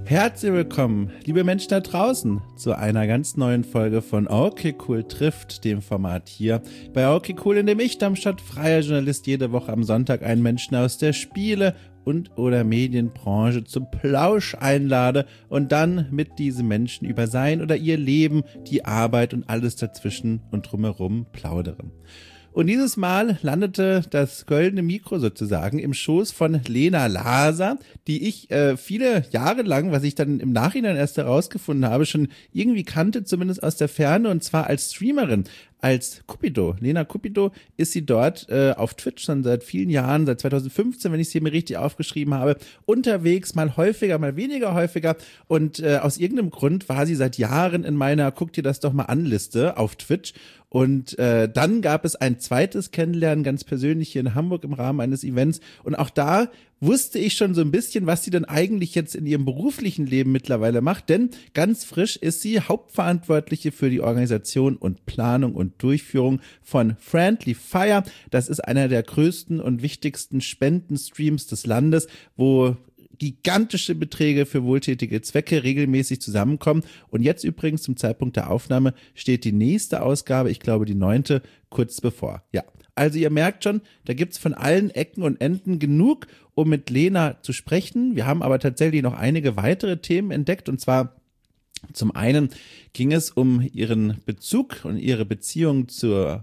Herzlich willkommen, liebe Menschen da draußen, zu einer ganz neuen Folge von Okay Cool trifft, dem Format hier bei Okay Cool, in dem ich, Darmstadt freier Journalist, jede Woche am Sonntag einen Menschen aus der Spiele- und oder Medienbranche zum Plausch einlade und dann mit diesen Menschen über sein oder ihr Leben, die Arbeit und alles dazwischen und drumherum plaudere. Und dieses Mal landete das goldene Mikro sozusagen im Schoß von Lena Laser, die ich viele Jahre lang, was ich dann im Nachhinein erst herausgefunden habe, schon irgendwie kannte, zumindest aus der Ferne, und zwar als Streamerin, als Cupido. Lena Cupido ist sie dort auf Twitch schon seit vielen Jahren, seit 2015, wenn ich es hier mir richtig aufgeschrieben habe, unterwegs, mal häufiger, mal weniger häufiger. Und aus irgendeinem Grund war sie seit Jahren in meiner Guck dir das doch mal an Liste auf Twitch. Und dann gab es ein zweites Kennenlernen, ganz persönlich hier in Hamburg im Rahmen eines Events. Und auch da wusste ich schon so ein bisschen, was sie denn eigentlich jetzt in ihrem beruflichen Leben mittlerweile macht. Denn ganz frisch ist sie Hauptverantwortliche für die Organisation und Planung und Durchführung von Friendly Fire. Das ist einer der größten und wichtigsten Spendenstreams des Landes, wo gigantische Beträge für wohltätige Zwecke regelmäßig zusammenkommen. Und jetzt übrigens zum Zeitpunkt der Aufnahme steht die nächste Ausgabe, ich glaube die 9., kurz bevor. Ja, also ihr merkt schon, da gibt's von allen Ecken und Enden genug, um mit Lena zu sprechen. Wir haben aber tatsächlich noch einige weitere Themen entdeckt, und zwar zum einen ging es um ihren Bezug und ihre Beziehung zur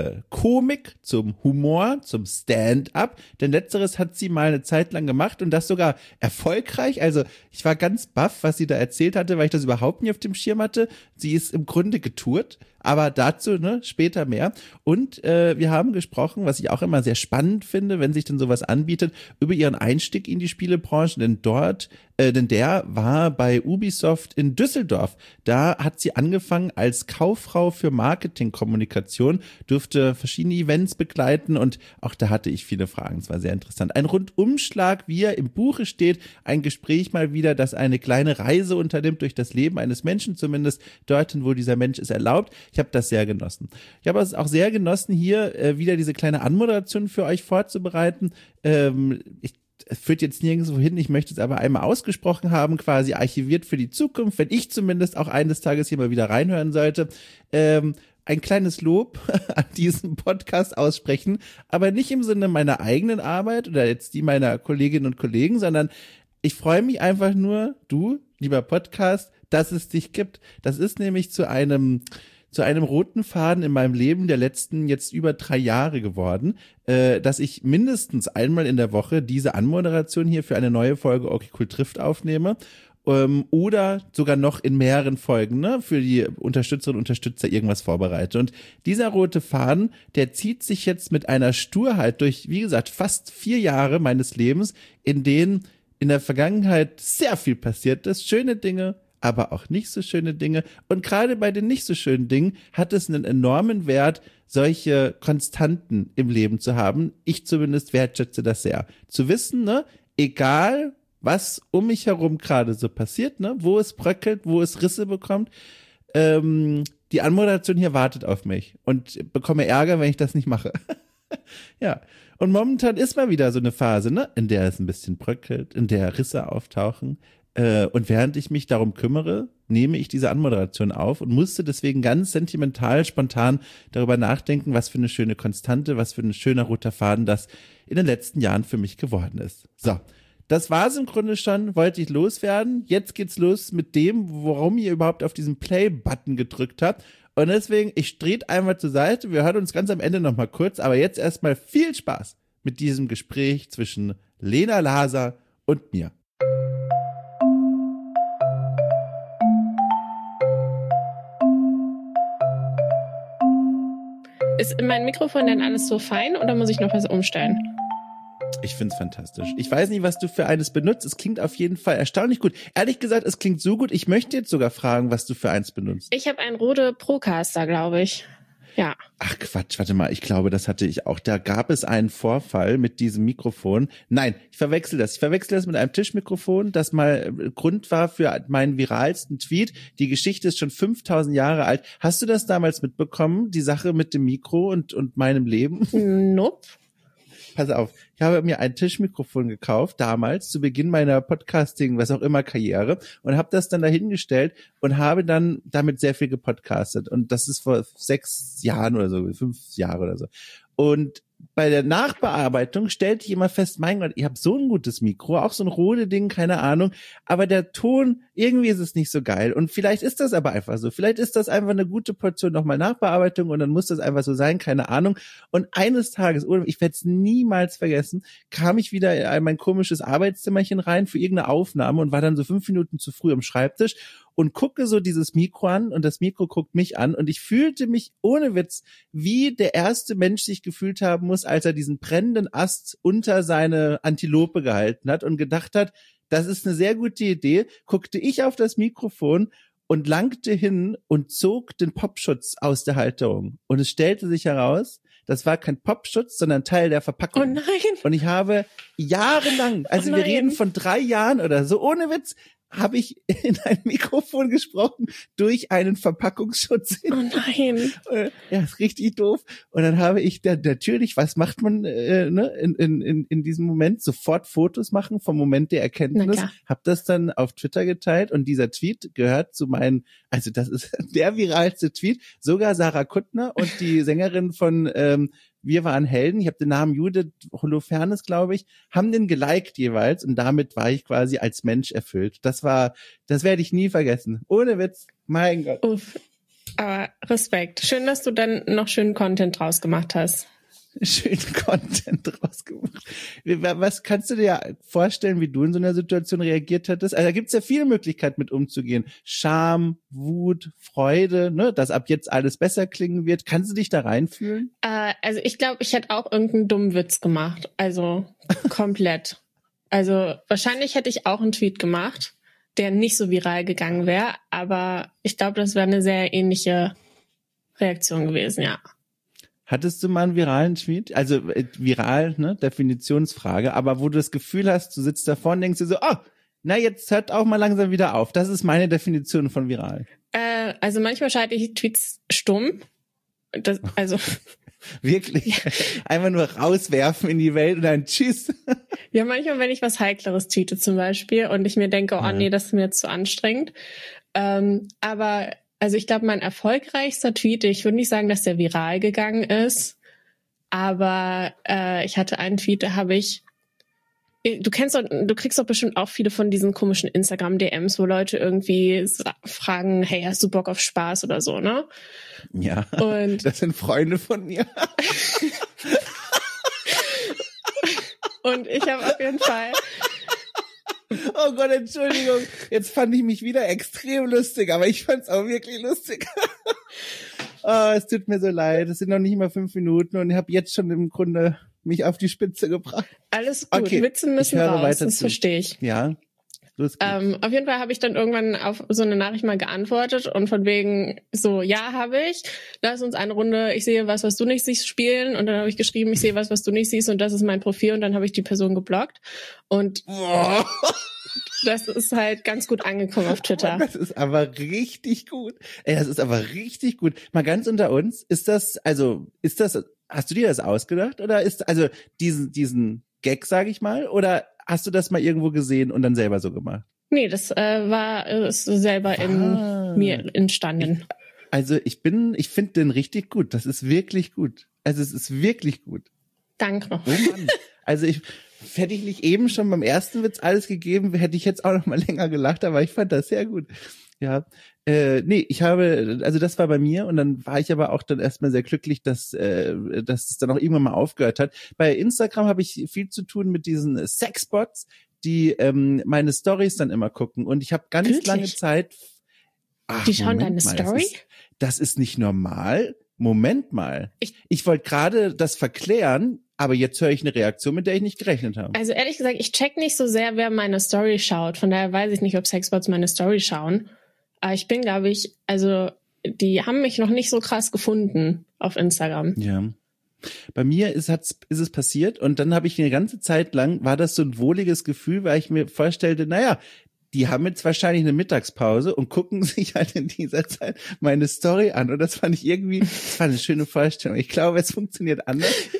Komik, zum Humor, zum Stand-up, denn letzteres hat sie mal eine Zeit lang gemacht und das sogar erfolgreich. Also ich war ganz baff, was sie da erzählt hatte, weil ich das überhaupt nicht auf dem Schirm hatte. Sie ist im Grunde getourt, aber dazu später mehr. Und wir haben gesprochen, was ich auch immer sehr spannend finde, wenn sich denn sowas anbietet, über ihren Einstieg in die Spielebranche, denn der war bei Ubisoft in Düsseldorf. Da hat sie angefangen als Kauffrau für Marketingkommunikation, durfte verschiedene Events begleiten und auch da hatte ich viele Fragen. Es war sehr interessant. Ein Rundumschlag, wie er im Buche steht, ein Gespräch mal wieder, das eine kleine Reise unternimmt durch das Leben eines Menschen, zumindest dorthin, wo dieser Mensch es erlaubt. Ich habe das sehr genossen. Ich habe es auch sehr genossen, hier wieder diese kleine Anmoderation für euch vorzubereiten. Es führt jetzt nirgendwo hin, ich möchte es aber einmal ausgesprochen haben, quasi archiviert für die Zukunft, wenn ich zumindest auch eines Tages hier mal wieder reinhören sollte. Ein kleines Lob an diesen Podcast aussprechen, aber nicht im Sinne meiner eigenen Arbeit oder jetzt die meiner Kolleginnen und Kollegen, sondern ich freue mich einfach nur, du, lieber Podcast, dass es dich gibt. Das ist nämlich zu einem roten Faden in meinem Leben der letzten jetzt über 3 Jahre geworden, dass ich mindestens einmal in der Woche diese Anmoderation hier für eine neue Folge Okay Cool trifft aufnehme. Oder sogar noch in mehreren Folgen, für die Unterstützerinnen und Unterstützer irgendwas vorbereite. Und dieser rote Faden, der zieht sich jetzt mit einer Sturheit durch, wie gesagt, fast 4 Jahre meines Lebens, in denen in der Vergangenheit sehr viel passiert ist, schöne Dinge, aber auch nicht so schöne Dinge. Und gerade bei den nicht so schönen Dingen hat es einen enormen Wert, solche Konstanten im Leben zu haben. Ich zumindest wertschätze das sehr. Zu wissen, egal was um mich herum gerade so passiert, wo es bröckelt, wo es Risse bekommt, die Anmoderation hier wartet auf mich und bekomme Ärger, wenn ich das nicht mache. Ja, und momentan ist mal wieder so eine Phase, in der es ein bisschen bröckelt, in der Risse auftauchen. Und während ich mich darum kümmere, nehme ich diese Anmoderation auf und musste deswegen ganz sentimental, spontan darüber nachdenken, was für eine schöne Konstante, was für ein schöner roter Faden das in den letzten Jahren für mich geworden ist. So, das war's im Grunde schon, wollte ich loswerden. Jetzt geht's los mit dem, warum ihr überhaupt auf diesen Play-Button gedrückt habt. Und deswegen, ich drehe einmal zur Seite, wir hören uns ganz am Ende nochmal kurz, aber jetzt erstmal viel Spaß mit diesem Gespräch zwischen Lena Laser und mir. Ist mein Mikrofon denn alles so fein oder muss ich noch was umstellen? Ich find's fantastisch. Ich weiß nicht, was du für eines benutzt. Es klingt auf jeden Fall erstaunlich gut. Ehrlich gesagt, es klingt so gut. Ich möchte jetzt sogar fragen, was du für eins benutzt. Ich habe einen Rode Procaster, glaube ich. Ja. Ach Quatsch, warte mal, ich glaube, das hatte ich auch. Da gab es einen Vorfall mit diesem Mikrofon. Nein, ich verwechsel das. Ich verwechsel das mit einem Tischmikrofon, das mal Grund war für meinen viralsten Tweet. Die Geschichte ist schon 5000 Jahre alt. Hast du das damals mitbekommen, die Sache mit dem Mikro und meinem Leben? Nope. pass auf, ich habe mir ein Tischmikrofon gekauft, damals, zu Beginn meiner Podcasting, was auch immer, Karriere, und habe das dann dahingestellt und habe dann damit sehr viel gepodcastet. Und das ist vor 6 Jahren oder so, 5 Jahre oder so. Und bei der Nachbearbeitung stellte ich immer fest, mein Gott, ich habe so ein gutes Mikro, auch so ein Rode-Ding, keine Ahnung, aber der Ton, irgendwie ist es nicht so geil. Und vielleicht ist das aber einfach so. Vielleicht ist das einfach eine gute Portion nochmal Nachbearbeitung und dann muss das einfach so sein, keine Ahnung. Und eines Tages, ich werde es niemals vergessen, kam ich wieder in mein komisches Arbeitszimmerchen rein für irgendeine Aufnahme und war dann so 5 Minuten zu früh am Schreibtisch und gucke so dieses Mikro an und das Mikro guckt mich an und ich fühlte mich ohne Witz, wie der erste Mensch sich gefühlt haben muss, als er diesen brennenden Ast unter seine Antilope gehalten hat und gedacht hat, das ist eine sehr gute Idee, guckte ich auf das Mikrofon und langte hin und zog den Popschutz aus der Halterung. Und es stellte sich heraus, das war kein Popschutz, sondern Teil der Verpackung. Oh nein. Und ich habe jahrelang, also wir reden von 3 Jahren oder so, ohne Witz, habe ich in ein Mikrofon gesprochen durch einen Verpackungsschutz. Oh nein. Ja, ist richtig doof. Und dann habe ich natürlich, was macht man in diesem Moment? Sofort Fotos machen vom Moment der Erkenntnis. Habe das dann auf Twitter geteilt und dieser Tweet gehört zu meinen, also das ist der viralste Tweet. Sogar Sarah Kuttner und die Sängerin von Wir waren Helden, ich habe den Namen Judith Holofernes, glaube ich, haben den geliked jeweils und damit war ich quasi als Mensch erfüllt. Das werde ich nie vergessen. Ohne Witz, mein Gott. Uff, aber Respekt. Schön, dass du dann noch schönen Content draus gemacht hast. Schönen Content draus gemacht. Was kannst du dir vorstellen, wie du in so einer Situation reagiert hättest? Also da gibt's ja viele Möglichkeiten mit umzugehen. Scham, Wut, Freude, ne, dass ab jetzt alles besser klingen wird. Kannst du dich da reinfühlen? Also ich glaube, ich hätte auch irgendeinen dummen Witz gemacht. Also komplett. Also wahrscheinlich hätte ich auch einen Tweet gemacht, der nicht so viral gegangen wäre. Aber ich glaube, das wäre eine sehr ähnliche Reaktion gewesen, ja. Hattest du mal einen viralen Tweet? Also viral, ne, Definitionsfrage, aber wo du das Gefühl hast, du sitzt davor und denkst dir so, na jetzt hört auch mal langsam wieder auf. Das ist meine Definition von viral. Also manchmal schalte ich Tweets stumm. Also wirklich? Ja. Einfach nur rauswerfen in die Welt und dann tschüss. Ja, manchmal, wenn ich was Heikleres tweete zum Beispiel und ich mir denke, nee, das ist mir jetzt zu anstrengend. Aber also ich glaube, mein erfolgreichster Tweet, ich würde nicht sagen, dass der viral gegangen ist, aber ich hatte einen Tweet, da habe ich, du kriegst doch bestimmt auch viele von diesen komischen Instagram-DMs, wo Leute irgendwie fragen, hey, hast du Bock auf Spaß oder so, ne? Ja, und das sind Freunde von mir. Und ich habe auf jeden Fall... Oh Gott, Entschuldigung. Jetzt fand ich mich wieder extrem lustig, aber ich fand's auch wirklich lustig. Es tut mir so leid. Es sind noch nicht mal 5 Minuten und ich habe jetzt schon im Grunde mich auf die Spitze gebracht. Alles gut, okay. Witze müssen raus, das verstehe ich. Ja. Auf jeden Fall habe ich dann irgendwann auf so eine Nachricht mal geantwortet und von wegen so, ja, habe ich. Lass uns eine Runde, ich sehe was du nicht siehst, spielen. Und dann habe ich geschrieben, ich sehe was du nicht siehst und das ist mein Profil. Und dann habe ich die Person geblockt. Und das ist halt ganz gut angekommen auf Twitter. Das ist aber richtig gut. Das ist aber richtig gut. Mal ganz unter uns, hast du dir das ausgedacht? Oder ist, also diesen Gag, sage ich mal, oder hast du das mal irgendwo gesehen und dann selber so gemacht? Nee, das ist selber in mir entstanden. Ich finde den richtig gut. Das ist wirklich gut. Also es ist wirklich gut. Danke. Oh Mann. Also hätte ich nicht eben schon beim ersten Witz alles gegeben, hätte ich jetzt auch noch mal länger gelacht, aber ich fand das sehr gut. Ja, das war bei mir und dann war ich aber auch dann erstmal sehr glücklich, dass es dann auch irgendwann mal aufgehört hat. Bei Instagram habe ich viel zu tun mit diesen Sexbots, die meine Stories dann immer gucken und ich habe ganz lange Zeit... Die schauen deine Story? Das ist nicht normal. Moment mal. Ich wollte gerade das verklären, aber jetzt höre ich eine Reaktion, mit der ich nicht gerechnet habe. Also ehrlich gesagt, ich check nicht so sehr, wer meine Story schaut. Von daher weiß ich nicht, ob Sexbots meine Story schauen. Aber ich bin, glaube ich, die haben mich noch nicht so krass gefunden auf Instagram. Ja. Bei mir ist es passiert und dann habe ich eine ganze Zeit lang, war das so ein wohliges Gefühl, weil ich mir vorstellte, naja, die haben jetzt wahrscheinlich eine Mittagspause und gucken sich halt in dieser Zeit meine Story an. Und das war eine schöne Vorstellung. Ich glaube, es funktioniert anders.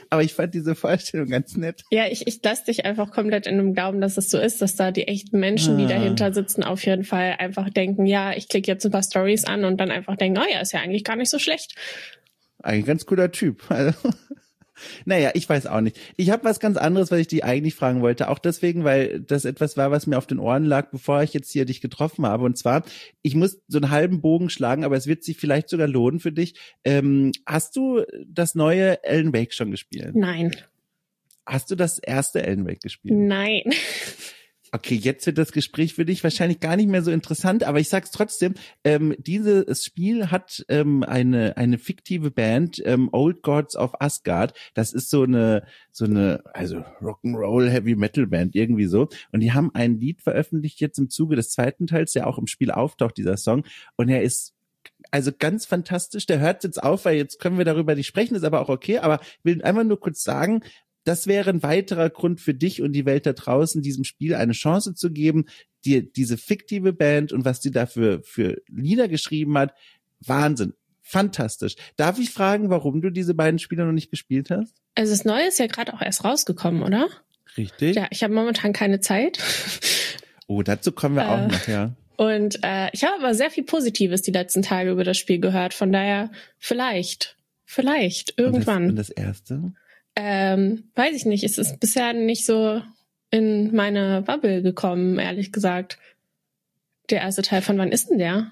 aber ich fand diese Vorstellung ganz nett. Ja, ich lasse dich einfach komplett in dem Glauben, dass es so ist, dass da die echten Menschen, die dahinter sitzen, auf jeden Fall einfach denken, ja, ich klicke jetzt ein paar Stories an und dann einfach denken, oh ja, ist ja eigentlich gar nicht so schlecht. Ein ganz cooler Typ. Also, naja, ich weiß auch nicht. Ich habe was ganz anderes, was ich dich eigentlich fragen wollte. Auch deswegen, weil das etwas war, was mir auf den Ohren lag, bevor ich jetzt hier dich getroffen habe. Und zwar, ich muss so einen halben Bogen schlagen, aber es wird sich vielleicht sogar lohnen für dich. Hast du das neue Alan Wake schon gespielt? Nein. Hast du das erste Alan Wake gespielt? Nein. Okay, jetzt wird das Gespräch für dich wahrscheinlich gar nicht mehr so interessant, aber ich sag's trotzdem, dieses Spiel hat eine fiktive Band, Old Gods of Asgard. Das ist so eine also Rock'n'Roll Heavy Metal Band irgendwie so, und die haben ein Lied veröffentlicht jetzt im Zuge des zweiten Teils, der auch im Spiel auftaucht, dieser Song, und er ist also ganz fantastisch. Der hört jetzt auf, weil jetzt können wir darüber nicht sprechen, ist aber auch okay, aber ich will einfach nur kurz sagen, das wäre ein weiterer Grund für dich und die Welt da draußen, diesem Spiel eine Chance zu geben, dir diese fiktive Band und was die dafür für Lieder geschrieben hat. Wahnsinn. Fantastisch. Darf ich fragen, warum du diese beiden Spiele noch nicht gespielt hast? Also das Neue ist ja gerade auch erst rausgekommen, oder? Richtig. Ja, ich habe momentan keine Zeit. Oh, dazu kommen wir auch noch, ja. Und ich habe aber sehr viel Positives die letzten Tage über das Spiel gehört. Von daher vielleicht irgendwann. Und das erste? Weiß ich nicht. Es ist bisher nicht so in meine Bubble gekommen, ehrlich gesagt. Der erste Teil, von wann ist denn der?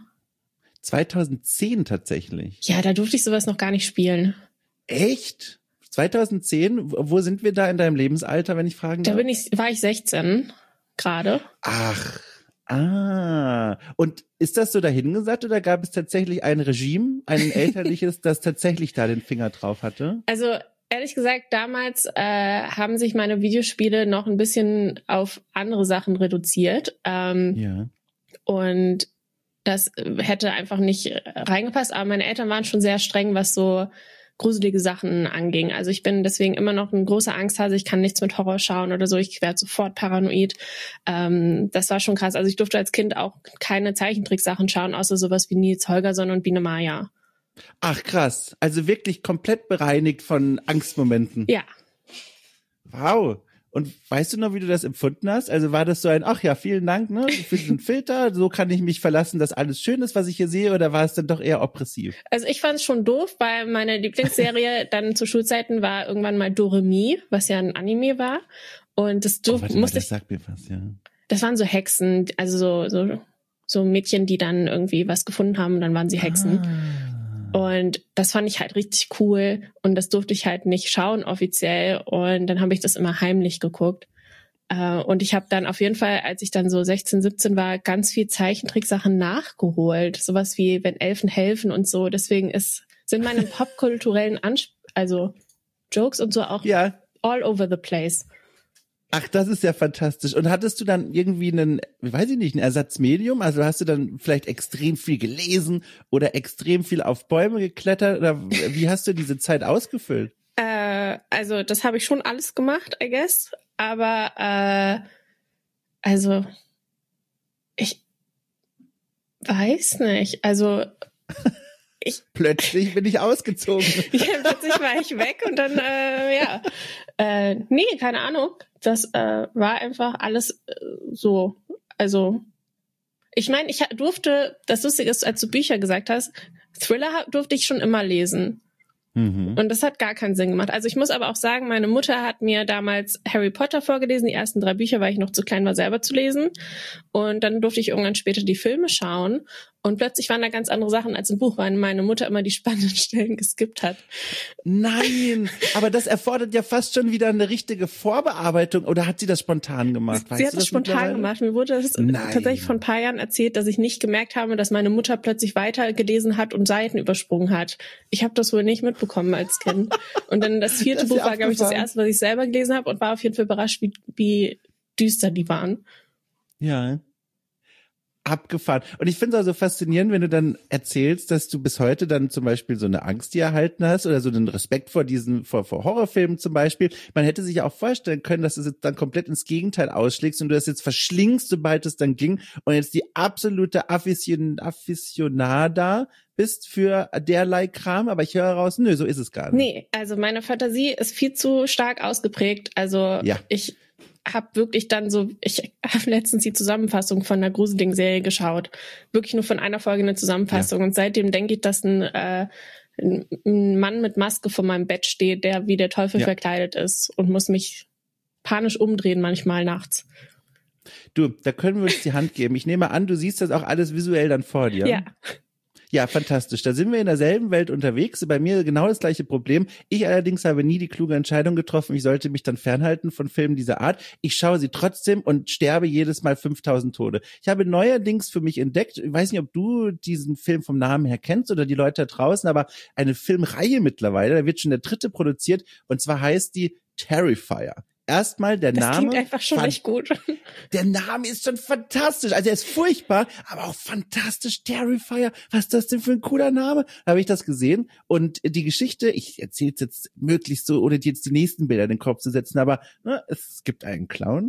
2010 tatsächlich. Ja, da durfte ich sowas noch gar nicht spielen. Echt? 2010? Wo sind wir da in deinem Lebensalter, wenn ich fragen darf? War ich 16 gerade. Ach, und ist das so dahingesagt oder gab es tatsächlich ein Regime, ein elterliches, das tatsächlich da den Finger drauf hatte? Also ehrlich gesagt, damals haben sich meine Videospiele noch ein bisschen auf andere Sachen reduziert. Ja. Und das hätte einfach nicht reingepasst. Aber meine Eltern waren schon sehr streng, was so gruselige Sachen anging. Also ich bin deswegen immer noch ein großer Angsthase. Ich kann nichts mit Horror schauen oder so. Ich werde sofort paranoid. Das war schon krass. Also ich durfte als Kind auch keine Zeichentricksachen schauen, außer sowas wie Nils Holgersson und Biene Maya. Ach krass, also wirklich komplett bereinigt von Angstmomenten. Ja. Wow. Und weißt du noch, wie du das empfunden hast? Also war das so ein, ach ja, vielen Dank, ne, für diesen Filter, so kann ich mich verlassen, dass alles schön ist, was ich hier sehe, oder war es dann doch eher oppressiv? Also ich fand es schon doof, weil meine Lieblingsserie dann zu Schulzeiten war irgendwann mal Doremi, was ja ein Anime war. Und das das sagt mir was, ja. Das waren so Hexen, also so Mädchen, die dann irgendwie was gefunden haben und dann waren sie Hexen. Und das fand ich halt richtig cool und das durfte ich halt nicht schauen offiziell und dann habe ich das immer heimlich geguckt. Und ich habe dann auf jeden Fall, als ich dann so 16, 17 war, ganz viel Zeichentricksachen nachgeholt. Sowas wie Wenn Elfen helfen und so. Deswegen sind meine popkulturellen Jokes und so auch all over the place. Ach, das ist ja fantastisch. Und hattest du dann irgendwie ein Ersatzmedium? Also hast du dann vielleicht extrem viel gelesen oder extrem viel auf Bäume geklettert? Oder wie hast du diese Zeit ausgefüllt? Also das habe ich schon alles gemacht, I guess. Aber also ich weiß nicht. Also plötzlich bin ich ausgezogen. Ja, plötzlich war ich weg und dann, nee, keine Ahnung. Das war einfach alles so. Also, ich meine, ich durfte, das Lustige ist, als du Bücher gesagt hast, Thriller durfte ich schon immer lesen. Und das hat gar keinen Sinn gemacht. Also ich muss aber auch sagen, meine Mutter hat mir damals Harry Potter vorgelesen, die ersten 3 Bücher, weil ich noch zu klein war, selber zu lesen. Und dann durfte ich irgendwann später die Filme schauen. Und plötzlich waren da ganz andere Sachen als im Buch, weil meine Mutter immer die spannenden Stellen geskippt hat. Nein, aber das erfordert ja fast schon wieder eine richtige Vorbearbeitung. Oder hat sie das spontan gemacht? Sie hat das spontan gemacht. Mir wurde das tatsächlich vor ein paar Jahren erzählt, dass ich nicht gemerkt habe, dass meine Mutter plötzlich weitergelesen hat und Seiten übersprungen hat. Ich habe das wohl nicht mitbekommen als Kind. Und dann das 4. Buch war, glaube ich, das erste, was ich selber gelesen habe und war auf jeden Fall überrascht, wie düster die waren. Ja. abgefahren. Und ich finde es auch so faszinierend, wenn du dann erzählst, dass du bis heute dann zum Beispiel so eine Angst, die erhalten hast oder so einen Respekt vor vor Horrorfilmen zum Beispiel. Man hätte sich ja auch vorstellen können, dass du es jetzt dann komplett ins Gegenteil ausschlägst und du das jetzt verschlingst, sobald es dann ging und jetzt die absolute Aficionada bist für derlei Kram, aber ich höre raus, nö, so ist es gar nicht. Nee, also meine Fantasie ist viel zu stark ausgeprägt. Also ich habe wirklich dann ich habe letztens die Zusammenfassung von einer gruseligen Serie geschaut. Wirklich nur von einer Folge eine Zusammenfassung. Und seitdem denke ich, dass ein Mann mit Maske vor meinem Bett steht, der wie der Teufel verkleidet ist und muss mich panisch umdrehen manchmal nachts. Du, da können wir uns die Hand geben. Ich nehme an, du siehst das auch alles visuell dann vor dir. Ja. Ja, fantastisch. Da sind wir in derselben Welt unterwegs. Bei mir genau das gleiche Problem. Ich allerdings habe nie die kluge Entscheidung getroffen. Ich sollte mich dann fernhalten von Filmen dieser Art. Ich schaue sie trotzdem und sterbe jedes Mal 5000 Tode. Ich habe neuerdings für mich entdeckt, ich weiß nicht, ob du diesen Film vom Namen her kennst oder die Leute da draußen, aber eine Filmreihe mittlerweile, da wird schon der 3. produziert und zwar heißt die Terrifier. Erstmal der Name. Das klingt einfach schon echt gut. Der Name ist schon fantastisch. Also er ist furchtbar, aber auch fantastisch. Terrifier. Was ist das denn für ein cooler Name? Da habe ich das gesehen. Und die Geschichte, ich erzähle es jetzt möglichst so, ohne dir jetzt die nächsten Bilder in den Kopf zu setzen, aber es gibt einen Clown.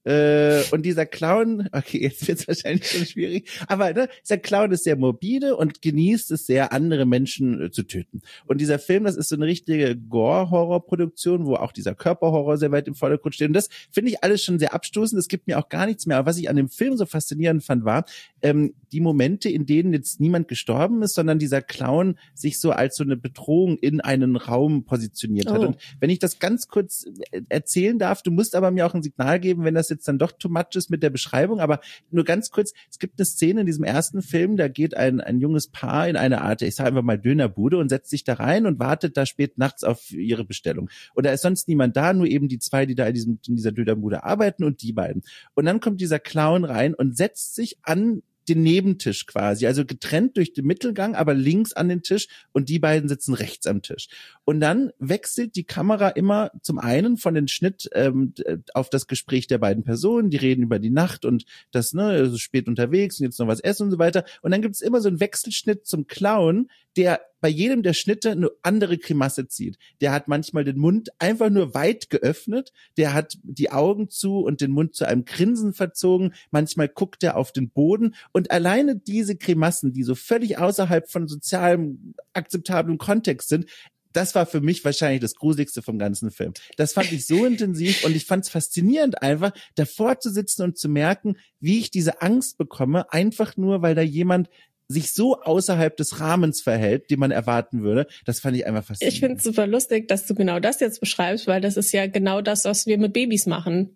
Und dieser Clown, okay, jetzt wird's wahrscheinlich schon schwierig, aber dieser Clown ist sehr morbide und genießt es sehr, andere Menschen zu töten. Und dieser Film, das ist so eine richtige Gore-Horror-Produktion, wo auch dieser Körperhorror sehr weit im Vordergrund steht. Und das finde ich alles schon sehr abstoßend. Es gibt mir auch gar nichts mehr. Aber was ich an dem Film so faszinierend fand, war die Momente, in denen jetzt niemand gestorben ist, sondern dieser Clown sich so als so eine Bedrohung in einen Raum positioniert hat. Und wenn ich das ganz kurz erzählen darf, du musst aber mir auch ein Signal geben, wenn das jetzt dann doch too much ist mit der Beschreibung, aber nur ganz kurz, es gibt eine Szene in diesem ersten Film, da geht ein junges Paar in eine Art, ich sage einfach mal Dönerbude und setzt sich da rein und wartet da spät nachts auf ihre Bestellung. Und da ist sonst niemand da, nur eben die zwei, die da in dieser Dönerbude arbeiten und die beiden. Und dann kommt dieser Clown rein und setzt sich an den Nebentisch quasi, also getrennt durch den Mittelgang, aber links an den Tisch und die beiden sitzen rechts am Tisch. Und dann wechselt die Kamera immer zum einen von den Schnitt auf das Gespräch der beiden Personen, die reden über die Nacht und das, also spät unterwegs und jetzt noch was essen und so weiter. Und dann gibt's immer so einen Wechselschnitt zum Clown, der bei jedem der Schnitte eine andere Grimasse zieht. Der hat manchmal den Mund einfach nur weit geöffnet, der hat die Augen zu und den Mund zu einem Grinsen verzogen, manchmal guckt er auf den Boden und alleine diese Grimassen, die so völlig außerhalb von sozialem, akzeptablem Kontext sind, das war für mich wahrscheinlich das Gruseligste vom ganzen Film. Das fand ich so intensiv und ich fand es faszinierend, einfach davor zu sitzen und zu merken, wie ich diese Angst bekomme, einfach nur, weil da jemand sich so außerhalb des Rahmens verhält, den man erwarten würde. Das fand ich einfach faszinierend. Ich finde es super lustig, dass du genau das jetzt beschreibst, weil das ist ja genau das, was wir mit Babys machen.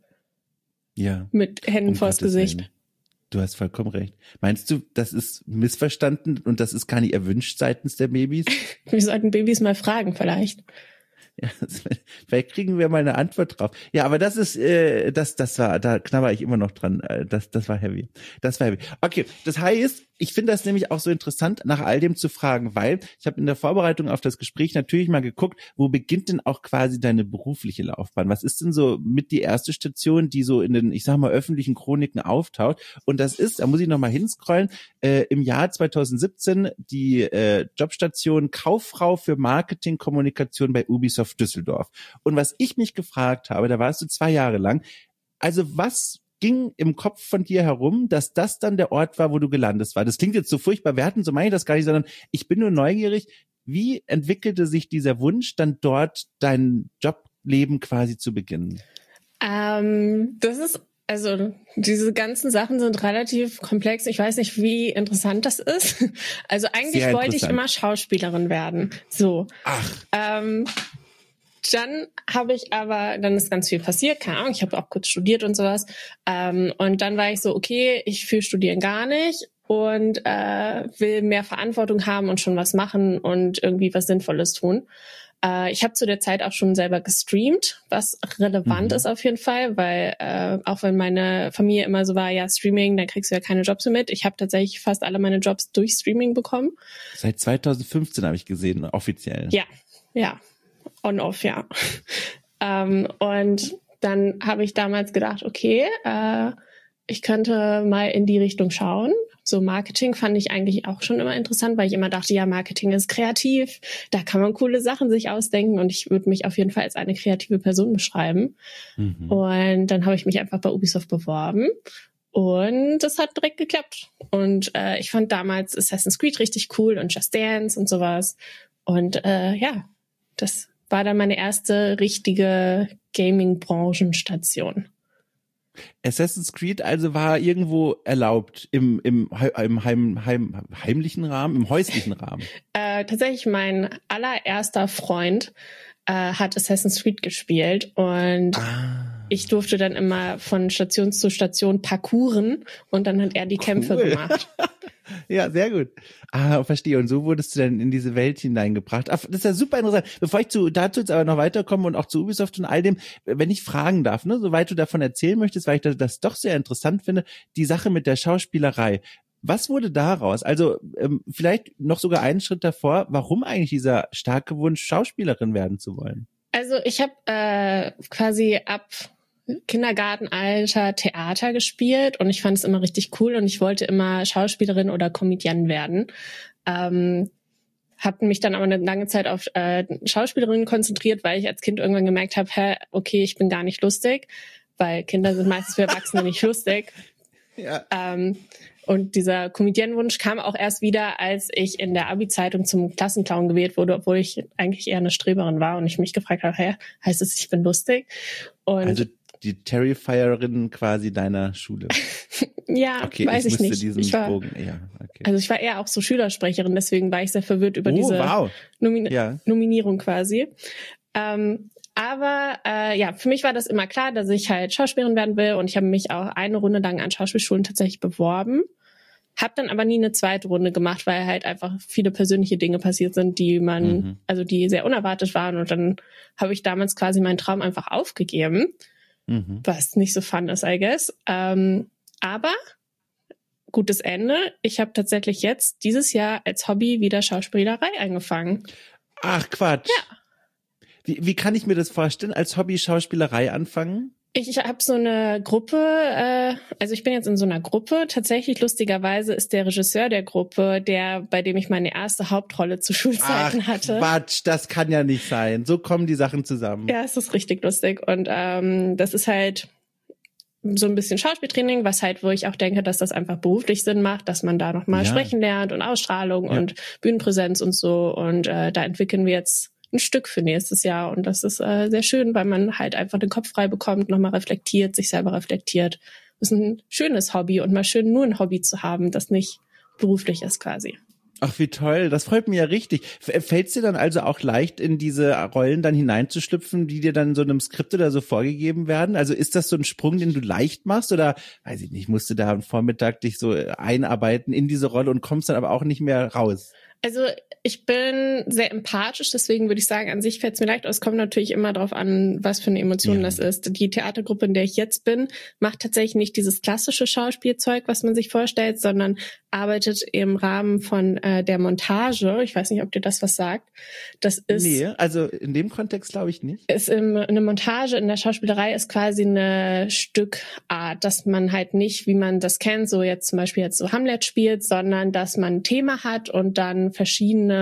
Ja. Mit Händen vors Gesicht. Willen. Du hast vollkommen recht. Meinst du, das ist missverstanden und das ist gar nicht erwünscht seitens der Babys? Wir sollten Babys mal fragen vielleicht. Ja, vielleicht kriegen wir mal eine Antwort drauf. Ja, aber das ist, das war, da knabber ich immer noch dran. Das war heavy. Das war heavy. Okay, das heißt, ich finde das nämlich auch so interessant, nach all dem zu fragen, weil ich habe in der Vorbereitung auf das Gespräch natürlich mal geguckt, wo beginnt denn auch quasi deine berufliche Laufbahn? Was ist denn so mit die erste Station, die so in den, ich sag mal, öffentlichen Chroniken auftaucht? Und das ist, da muss ich nochmal hinscrollen, im Jahr 2017 die Jobstation Kauffrau für Marketingkommunikation bei Ubisoft Düsseldorf. Und was ich mich gefragt habe, da warst du 2 Jahre lang, also was ging im Kopf von dir herum, dass das dann der Ort war, wo du gelandet warst? Das klingt jetzt so furchtbar wertend, so meine ich das gar nicht, sondern ich bin nur neugierig, wie entwickelte sich dieser Wunsch, dann dort dein Jobleben quasi zu beginnen? Das ist, also diese ganzen Sachen sind relativ komplex. Ich weiß nicht, wie interessant das ist. Also eigentlich wollte ich immer Schauspielerin werden. So. Ach. Dann habe ich aber, dann ist ganz viel passiert, keine Ahnung, ich habe auch kurz studiert und sowas. Und dann war ich so, okay, ich will studieren gar nicht und will mehr Verantwortung haben und schon was machen und irgendwie was Sinnvolles tun. Ich habe zu der Zeit auch schon selber gestreamt, was relevant ist auf jeden Fall, weil auch wenn meine Familie immer so war, ja, Streaming, dann kriegst du ja keine Jobs mehr mit. Ich habe tatsächlich fast alle meine Jobs durch Streaming bekommen. Seit 2015 habe ich gesehen, offiziell. Ja. On-off, ja. Und dann habe ich damals gedacht, okay, ich könnte mal in die Richtung schauen. So Marketing fand ich eigentlich auch schon immer interessant, weil ich immer dachte, ja, Marketing ist kreativ, da kann man coole Sachen sich ausdenken und ich würde mich auf jeden Fall als eine kreative Person beschreiben. Und dann habe ich mich einfach bei Ubisoft beworben und das hat direkt geklappt. Und ich fand damals Assassin's Creed richtig cool und Just Dance und sowas. Und ja, das war dann meine erste richtige Gaming-Branchenstation. Assassin's Creed also war irgendwo erlaubt im heimlichen Rahmen, im häuslichen Rahmen. Tatsächlich mein allererster Freund hat Assassin's Creed gespielt und ich durfte dann immer von Station zu Station parkouren und dann hat er die Kämpfe gemacht. Ja, sehr gut. Verstehe. Und so wurdest du dann in diese Welt hineingebracht. Das ist ja super interessant. Bevor ich dazu jetzt aber noch weiterkomme und auch zu Ubisoft und all dem, wenn ich fragen darf, ne, soweit du davon erzählen möchtest, weil ich das doch sehr interessant finde, die Sache mit der Schauspielerei. Was wurde daraus? Also vielleicht noch sogar einen Schritt davor, warum eigentlich dieser starke Wunsch, Schauspielerin werden zu wollen? Also ich habe quasi ab Kindergartenalter Theater gespielt und ich fand es immer richtig cool und ich wollte immer Schauspielerin oder Comedian werden. Habe mich dann aber eine lange Zeit auf Schauspielerin konzentriert, weil ich als Kind irgendwann gemerkt habe, okay, ich bin gar nicht lustig, weil Kinder sind meistens für Erwachsene nicht lustig. Ja. Und dieser Comedian-Wunsch kam auch erst wieder, als ich in der Abi-Zeitung zum Klassenclown gewählt wurde, obwohl ich eigentlich eher eine Streberin war und ich mich gefragt habe, heißt es, ich bin lustig? Und also die Terrifierin quasi deiner Schule. Ja, okay, weiß ich nicht. Also ich war eher auch so Schülersprecherin, deswegen war ich sehr verwirrt über diese Nominierung quasi. Aber für mich war das immer klar, dass ich halt Schauspielerin werden will und ich habe mich auch eine Runde lang an Schauspielschulen tatsächlich beworben. Hab dann aber nie eine zweite Runde gemacht, weil halt einfach viele persönliche Dinge passiert sind, die die sehr unerwartet waren und dann habe ich damals quasi meinen Traum einfach aufgegeben. Was nicht so fun ist, I guess. Aber gutes Ende. Ich habe tatsächlich jetzt dieses Jahr als Hobby wieder Schauspielerei angefangen. Ach, Quatsch. Ja. Wie kann ich mir das vorstellen, als Hobby Schauspielerei anfangen? Ich habe so eine Gruppe, also ich bin jetzt in so einer Gruppe. Tatsächlich, lustigerweise, ist der Regisseur der Gruppe, bei dem ich meine erste Hauptrolle zu Schulzeiten hatte. Quatsch, das kann ja nicht sein. So kommen die Sachen zusammen. Ja, es ist richtig lustig. Und das ist halt so ein bisschen Schauspieltraining, wo ich auch denke, dass das einfach beruflich Sinn macht, dass man da nochmal sprechen lernt und Ausstrahlung und Bühnenpräsenz und so. Und da entwickeln wir jetzt ein Stück für nächstes Jahr und das ist sehr schön, weil man halt einfach den Kopf frei bekommt, nochmal reflektiert, sich selber reflektiert. Das ist ein schönes Hobby und mal schön nur ein Hobby zu haben, das nicht beruflich ist quasi. Ach, wie toll. Das freut mich ja richtig. Fällt es dir dann also auch leicht, in diese Rollen dann hineinzuschlüpfen, die dir dann so in einem Skript oder so vorgegeben werden? Also ist das so ein Sprung, den du leicht machst oder, weiß ich nicht, musst du da am Vormittag dich so einarbeiten in diese Rolle und kommst dann aber auch nicht mehr raus? Also ich bin sehr empathisch, deswegen würde ich sagen, an sich fällt es mir leicht. Es kommt natürlich immer darauf an, was für eine Emotion das ist. Die Theatergruppe, in der ich jetzt bin, macht tatsächlich nicht dieses klassische Schauspielzeug, was man sich vorstellt, sondern arbeitet im Rahmen von der Montage. Ich weiß nicht, ob dir das was sagt. Das ist also in dem Kontext glaube ich nicht. Eine Montage in der Schauspielerei ist quasi eine Stückart, dass man halt nicht, wie man das kennt, so jetzt zum Beispiel jetzt so Hamlet spielt, sondern dass man ein Thema hat und dann verschiedene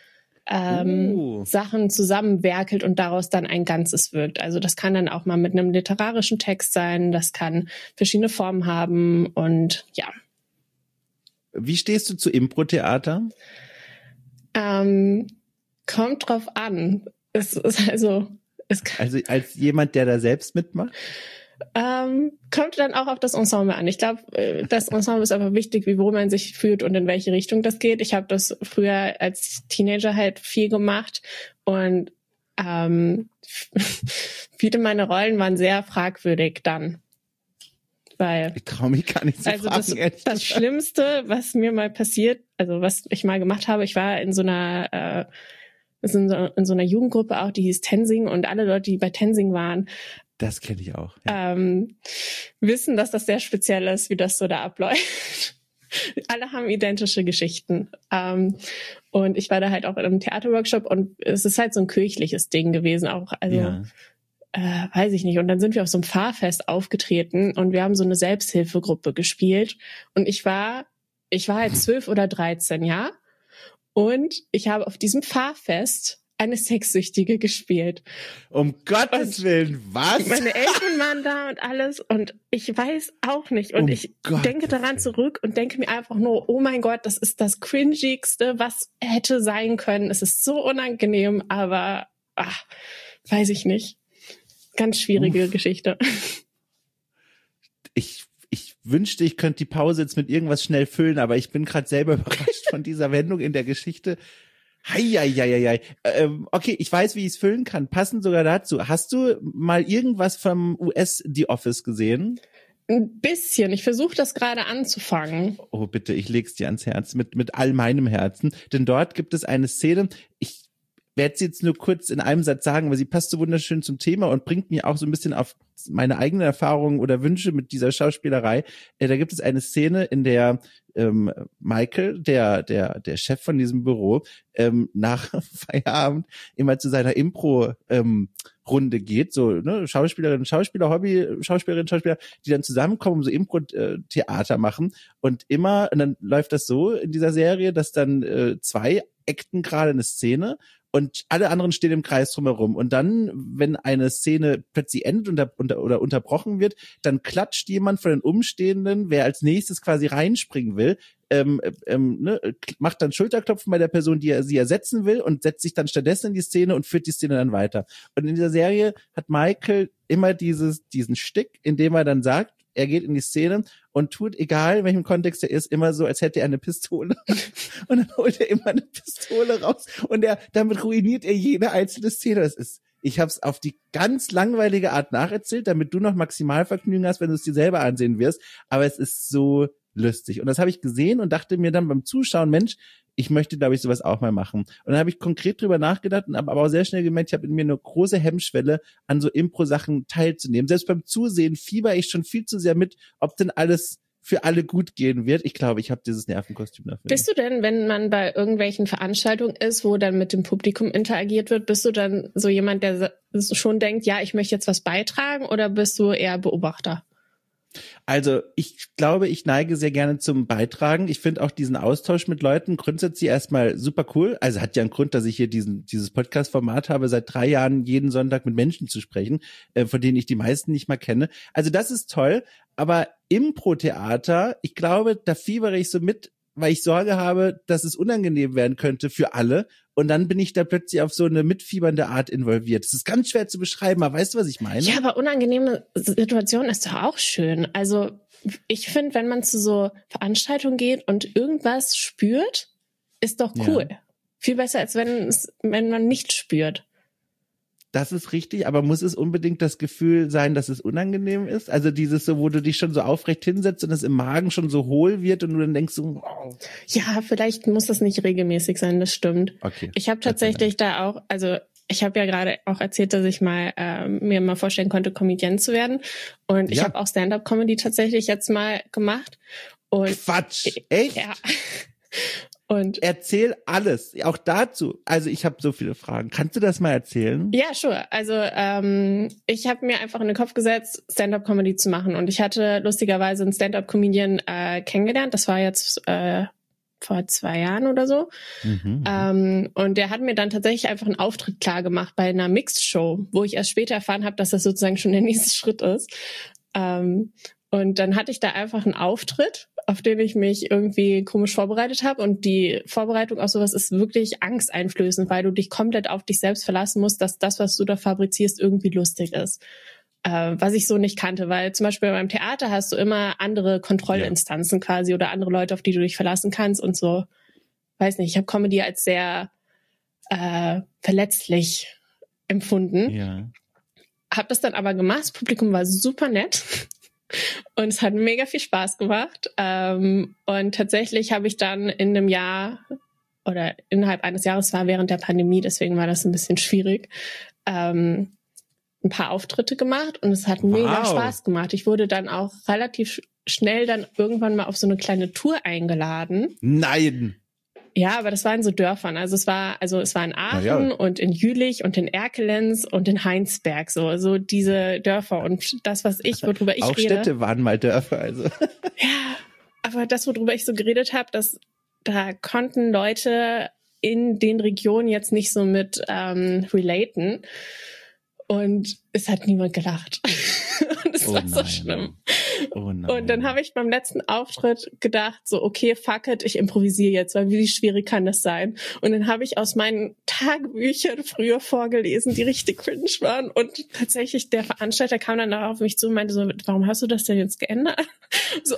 Sachen zusammenwerkelt und daraus dann ein Ganzes wirkt. Also das kann dann auch mal mit einem literarischen Text sein, das kann verschiedene Formen haben und ja. Wie stehst du zu Impro-Theater? Kommt drauf an. Es ist also als jemand, der da selbst mitmacht? Kommt dann auch auf das Ensemble an. Ich glaube, das Ensemble ist aber wichtig, wie wohl man sich fühlt und in welche Richtung das geht. Ich habe das früher als Teenager halt viel gemacht und viele meiner Rollen waren sehr fragwürdig dann. Weil, ich traue mich gar nicht zu fragen. Das Schlimmste, was mir mal passiert, also was ich mal gemacht habe, ich war in so einer Jugendgruppe auch, die hieß Tensing und alle Leute, die bei Tensing waren, das kenne ich auch. Ja. Wissen, dass das sehr speziell ist, wie das so da abläuft. Alle haben identische Geschichten. Und ich war da halt auch in einem Theaterworkshop und es ist halt so ein kirchliches Ding gewesen auch. Also, weiß ich nicht. Und dann sind wir auf so einem Pfarrfest aufgetreten und wir haben so eine Selbsthilfegruppe gespielt. Und ich war ich war halt 12 oder 13, ja. Und ich habe auf diesem Fahrfest eine Sexsüchtige gespielt. Um Gottes Willen, was? Meine Eltern waren da und alles und ich weiß auch nicht. Und ich denke daran zurück und denke mir einfach nur, oh mein Gott, das ist das Cringigste, was hätte sein können. Es ist so unangenehm, aber weiß ich nicht. Ganz schwierige Geschichte. Ich wünschte, ich könnte die Pause jetzt mit irgendwas schnell füllen, aber ich bin gerade selber überrascht von dieser Wendung in der Geschichte. Heieieiei. Okay, ich weiß, wie ich es füllen kann. Passend sogar dazu. Hast du mal irgendwas vom US The Office gesehen? Ein bisschen. Ich versuche das gerade anzufangen. Oh, bitte, ich leg's dir ans Herz mit all meinem Herzen. Denn dort gibt es eine Szene, ich werde sie jetzt nur kurz in einem Satz sagen, weil sie passt so wunderschön zum Thema und bringt mich auch so ein bisschen auf meine eigenen Erfahrungen oder Wünsche mit dieser Schauspielerei. Da gibt es eine Szene, in der Michael, der Chef von diesem Büro, nach Feierabend immer zu seiner Impro-Runde geht, so Schauspielerinnen, Schauspieler, Hobby-Schauspielerinnen, Schauspieler, die dann zusammenkommen, so Impro-Theater machen und dann läuft das so in dieser Serie, dass dann zwei acten gerade eine Szene und alle anderen stehen im Kreis drumherum. Und dann, wenn eine Szene plötzlich endet oder unterbrochen wird, dann klatscht jemand von den Umstehenden, wer als nächstes quasi reinspringen will, macht dann Schulterklopfen bei der Person, die sie ersetzen will und setzt sich dann stattdessen in die Szene und führt die Szene dann weiter. Und in dieser Serie hat Michael immer diesen Stick, in dem er dann sagt, er geht in die Szene und tut, egal in welchem Kontext er ist, immer so, als hätte er eine Pistole. Und dann holt er immer eine Pistole raus und damit ruiniert er jede einzelne Szene. Ich habe es auf die ganz langweilige Art nacherzählt, damit du noch Maximalvergnügen hast, wenn du es dir selber ansehen wirst. Aber es ist so lustig. Und das habe ich gesehen und dachte mir dann beim Zuschauen, Mensch, ich möchte, glaube ich, sowas auch mal machen. Und dann habe ich konkret drüber nachgedacht und habe aber auch sehr schnell gemerkt, ich habe in mir eine große Hemmschwelle, an so Impro-Sachen teilzunehmen. Selbst beim Zusehen fieber ich schon viel zu sehr mit, ob denn alles für alle gut gehen wird. Ich glaube, ich habe dieses Nervenkostüm dafür. Bist du denn, wenn man bei irgendwelchen Veranstaltungen ist, wo dann mit dem Publikum interagiert wird, bist du dann so jemand, der schon denkt, ja, ich möchte jetzt was beitragen, oder bist du eher Beobachter? Also ich glaube, ich neige sehr gerne zum Beitragen. Ich finde auch diesen Austausch mit Leuten grundsätzlich erstmal super cool. Also hat ja einen Grund, dass ich hier dieses Podcast-Format habe, seit 3 Jahren jeden Sonntag mit Menschen zu sprechen, von denen ich die meisten nicht mal kenne. Also das ist toll, aber Impro-Theater, ich glaube, da fiebere ich so mit, weil ich Sorge habe, dass es unangenehm werden könnte für alle. Und dann bin ich da plötzlich auf so eine mitfiebernde Art involviert. Das ist ganz schwer zu beschreiben, aber weißt du, was ich meine? Ja, aber unangenehme Situation ist doch auch schön. Also ich finde, wenn man zu so Veranstaltungen geht und irgendwas spürt, ist doch cool. Ja. Viel besser, als wenn man nichts spürt. Das ist richtig, aber muss es unbedingt das Gefühl sein, dass es unangenehm ist? Also dieses so, wo du dich schon so aufrecht hinsetzt und es im Magen schon so hohl wird und du dann denkst so, wow. Ja, vielleicht muss das nicht regelmäßig sein, das stimmt. Okay. Ich habe tatsächlich da auch, also ich habe ja gerade auch erzählt, dass ich mir mal vorstellen konnte, Comedian zu werden. Und ich habe auch Stand-up-Comedy tatsächlich jetzt mal gemacht. Und Quatsch, echt? Ja. Und erzähl alles, auch dazu. Also ich habe so viele Fragen. Kannst du das mal erzählen? Ja, sure. Also ich habe mir einfach in den Kopf gesetzt, Stand-up-Comedy zu machen. Und ich hatte lustigerweise einen Stand-up-Comedian kennengelernt. Das war jetzt vor 2 Jahren oder so. Und der hat mir dann tatsächlich einfach einen Auftritt klar gemacht bei einer Mixed-Show, wo ich erst später erfahren habe, dass das sozusagen schon der nächste Schritt ist. Und dann hatte ich da einfach einen Auftritt, auf den ich mich irgendwie komisch vorbereitet habe. Und die Vorbereitung auf sowas ist wirklich angsteinflößend, weil du dich komplett auf dich selbst verlassen musst, dass das, was du da fabrizierst, irgendwie lustig ist. Was ich so nicht kannte, weil zum Beispiel beim Theater hast du immer andere Kontrollinstanzen quasi oder andere Leute, auf die du dich verlassen kannst und so. Weiß nicht, ich habe Comedy als sehr verletzlich empfunden. Ja. Hab das dann aber gemacht, das Publikum war super nett. Und es hat mega viel Spaß gemacht. Und tatsächlich habe ich dann in einem Jahr oder innerhalb eines Jahres, war während der Pandemie, deswegen war das ein bisschen schwierig, ein paar Auftritte gemacht und es hat mega Spaß gemacht. Ich wurde dann auch relativ schnell dann irgendwann mal auf so eine kleine Tour eingeladen. Nein! Ja, aber das war in so Dörfern. Also es war in Aachen und in Jülich und in Erkelenz und in Heinsberg, so diese Dörfer. Und das, worüber ich auch rede. Städte waren mal Dörfer, also. Ja, Aber das, worüber ich so geredet habe, da konnten Leute in den Regionen jetzt nicht so mit relaten. Und es hat niemand gelacht. Und es war so schlimm. Oh nein. Und dann habe ich beim letzten Auftritt gedacht, so, okay, fuck it, ich improvisiere jetzt, weil wie schwierig kann das sein? Und dann habe ich aus meinen Tagebüchern früher vorgelesen, die richtig cringe waren. Und tatsächlich, der Veranstalter kam dann auf mich zu und meinte so, warum hast du das denn jetzt geändert? So.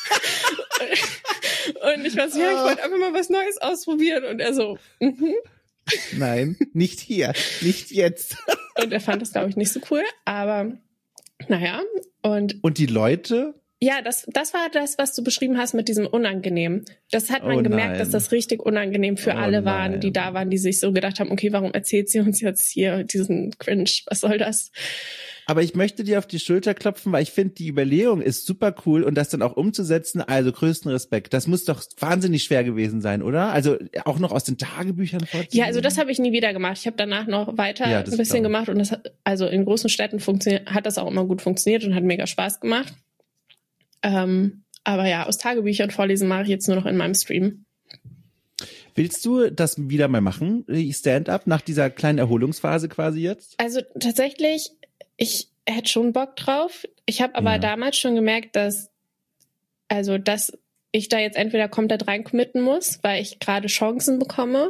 Und ich war so, ja, ich wollte einfach mal was Neues ausprobieren. Und er so, Nein, nicht hier, nicht jetzt. Und er fand das, glaube ich, nicht so cool, aber naja. Und die Leute? Ja, das war das, was du beschrieben hast mit diesem Unangenehm. Das hat man gemerkt, dass das richtig unangenehm für alle waren, die da waren, die sich so gedacht haben, okay, warum erzählt sie uns jetzt hier diesen Cringe? Was soll das? Aber ich möchte dir auf die Schulter klopfen, weil ich finde, die Überlegung ist super cool und das dann auch umzusetzen, also größten Respekt. Das muss doch wahnsinnig schwer gewesen sein, oder? Also auch noch aus den Tagebüchern vorzunehmen. Ja, also das habe ich nie wieder gemacht. Ich habe danach noch weiter ein bisschen gemacht und das hat, also in großen Städten hat das auch immer gut funktioniert und hat mega Spaß gemacht. Aber ja, aus Tagebüchern vorlesen mache ich jetzt nur noch in meinem Stream. Willst du das wieder mal machen, Stand-up, nach dieser kleinen Erholungsphase quasi jetzt? Also tatsächlich, ich hätte schon Bock drauf. Ich habe aber damals schon gemerkt, dass ich da jetzt entweder komplett reincommitten muss, weil ich gerade Chancen bekomme.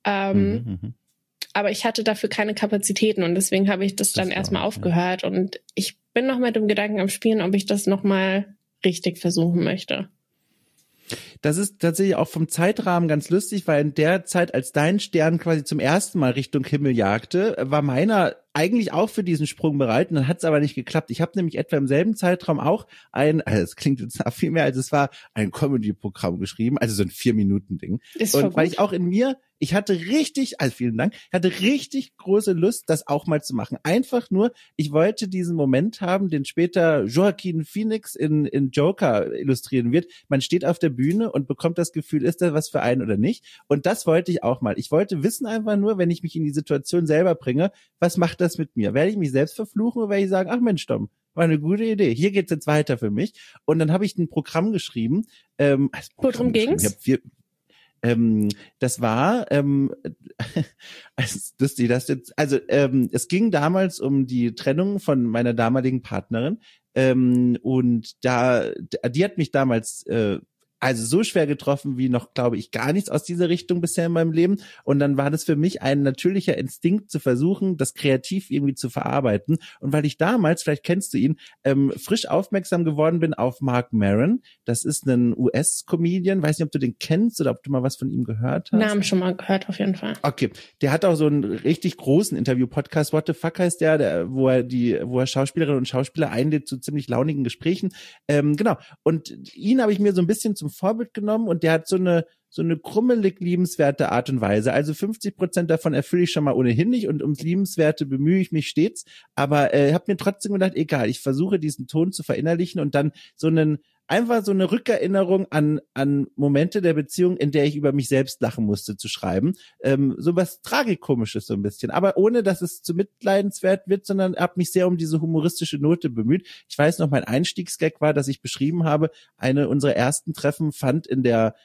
Aber ich hatte dafür keine Kapazitäten und deswegen habe ich das dann erstmal aufgehört. Und ich bin noch mit dem Gedanken am Spielen, ob ich das nochmal richtig versuchen möchte. Das ist tatsächlich auch vom Zeitrahmen ganz lustig, weil in der Zeit, als dein Stern quasi zum ersten Mal Richtung Himmel jagte, war meiner eigentlich auch für diesen Sprung bereit und dann hat es aber nicht geklappt. Ich habe nämlich etwa im selben Zeitraum auch es klingt jetzt nach viel mehr, als es war, ein Comedy-Programm geschrieben, also so ein 4-Minuten-Ding. Und weil ich auch in mir, ich hatte richtig große Lust, das auch mal zu machen. Einfach nur, ich wollte diesen Moment haben, den später Joaquin Phoenix in Joker illustrieren wird. Man steht auf der Bühne und bekommt das Gefühl, ist das was für einen oder nicht? Und das wollte ich auch mal. Ich wollte wissen einfach nur, wenn ich mich in die Situation selber bringe, was macht das mit mir? Werde ich mich selbst verfluchen oder werde ich sagen, ach Mensch, Tom, war eine gute Idee. Hier geht's jetzt weiter für mich. Und dann habe ich ein Programm geschrieben. Worum ging's? Das war, es ging damals um die Trennung von meiner damaligen Partnerin. Und die hat mich damals also so schwer getroffen wie noch, glaube ich, gar nichts aus dieser Richtung bisher in meinem Leben. Und dann war das für mich ein natürlicher Instinkt zu versuchen, das kreativ irgendwie zu verarbeiten. Und weil ich damals, vielleicht kennst du ihn, frisch aufmerksam geworden bin auf Marc Maron. Das ist ein US-Comedian. Weiß nicht, ob du den kennst oder ob du mal was von ihm gehört hast. Namen schon mal gehört, auf jeden Fall. Okay. Der hat auch so einen richtig großen Interview-Podcast. What the Fuck heißt wo er Schauspielerinnen und Schauspieler einlädt zu ziemlich launigen Gesprächen. Genau. Und ihn habe ich mir so ein bisschen zum Vorbild genommen und der hat so eine krummelig liebenswerte Art und Weise. Also 50% davon erfülle ich schon mal ohnehin nicht und ums Liebenswerte bemühe ich mich stets. Aber habe mir trotzdem gedacht, egal, ich versuche diesen Ton zu verinnerlichen und dann einfach so eine Rückerinnerung an Momente der Beziehung, in der ich über mich selbst lachen musste, zu schreiben. So was Tragikomisches so ein bisschen. Aber ohne, dass es zu mitleidenswert wird, sondern habe mich sehr um diese humoristische Note bemüht. Ich weiß noch, mein Einstiegsgag war, dass ich beschrieben habe, eine unserer ersten Treffen fand in einer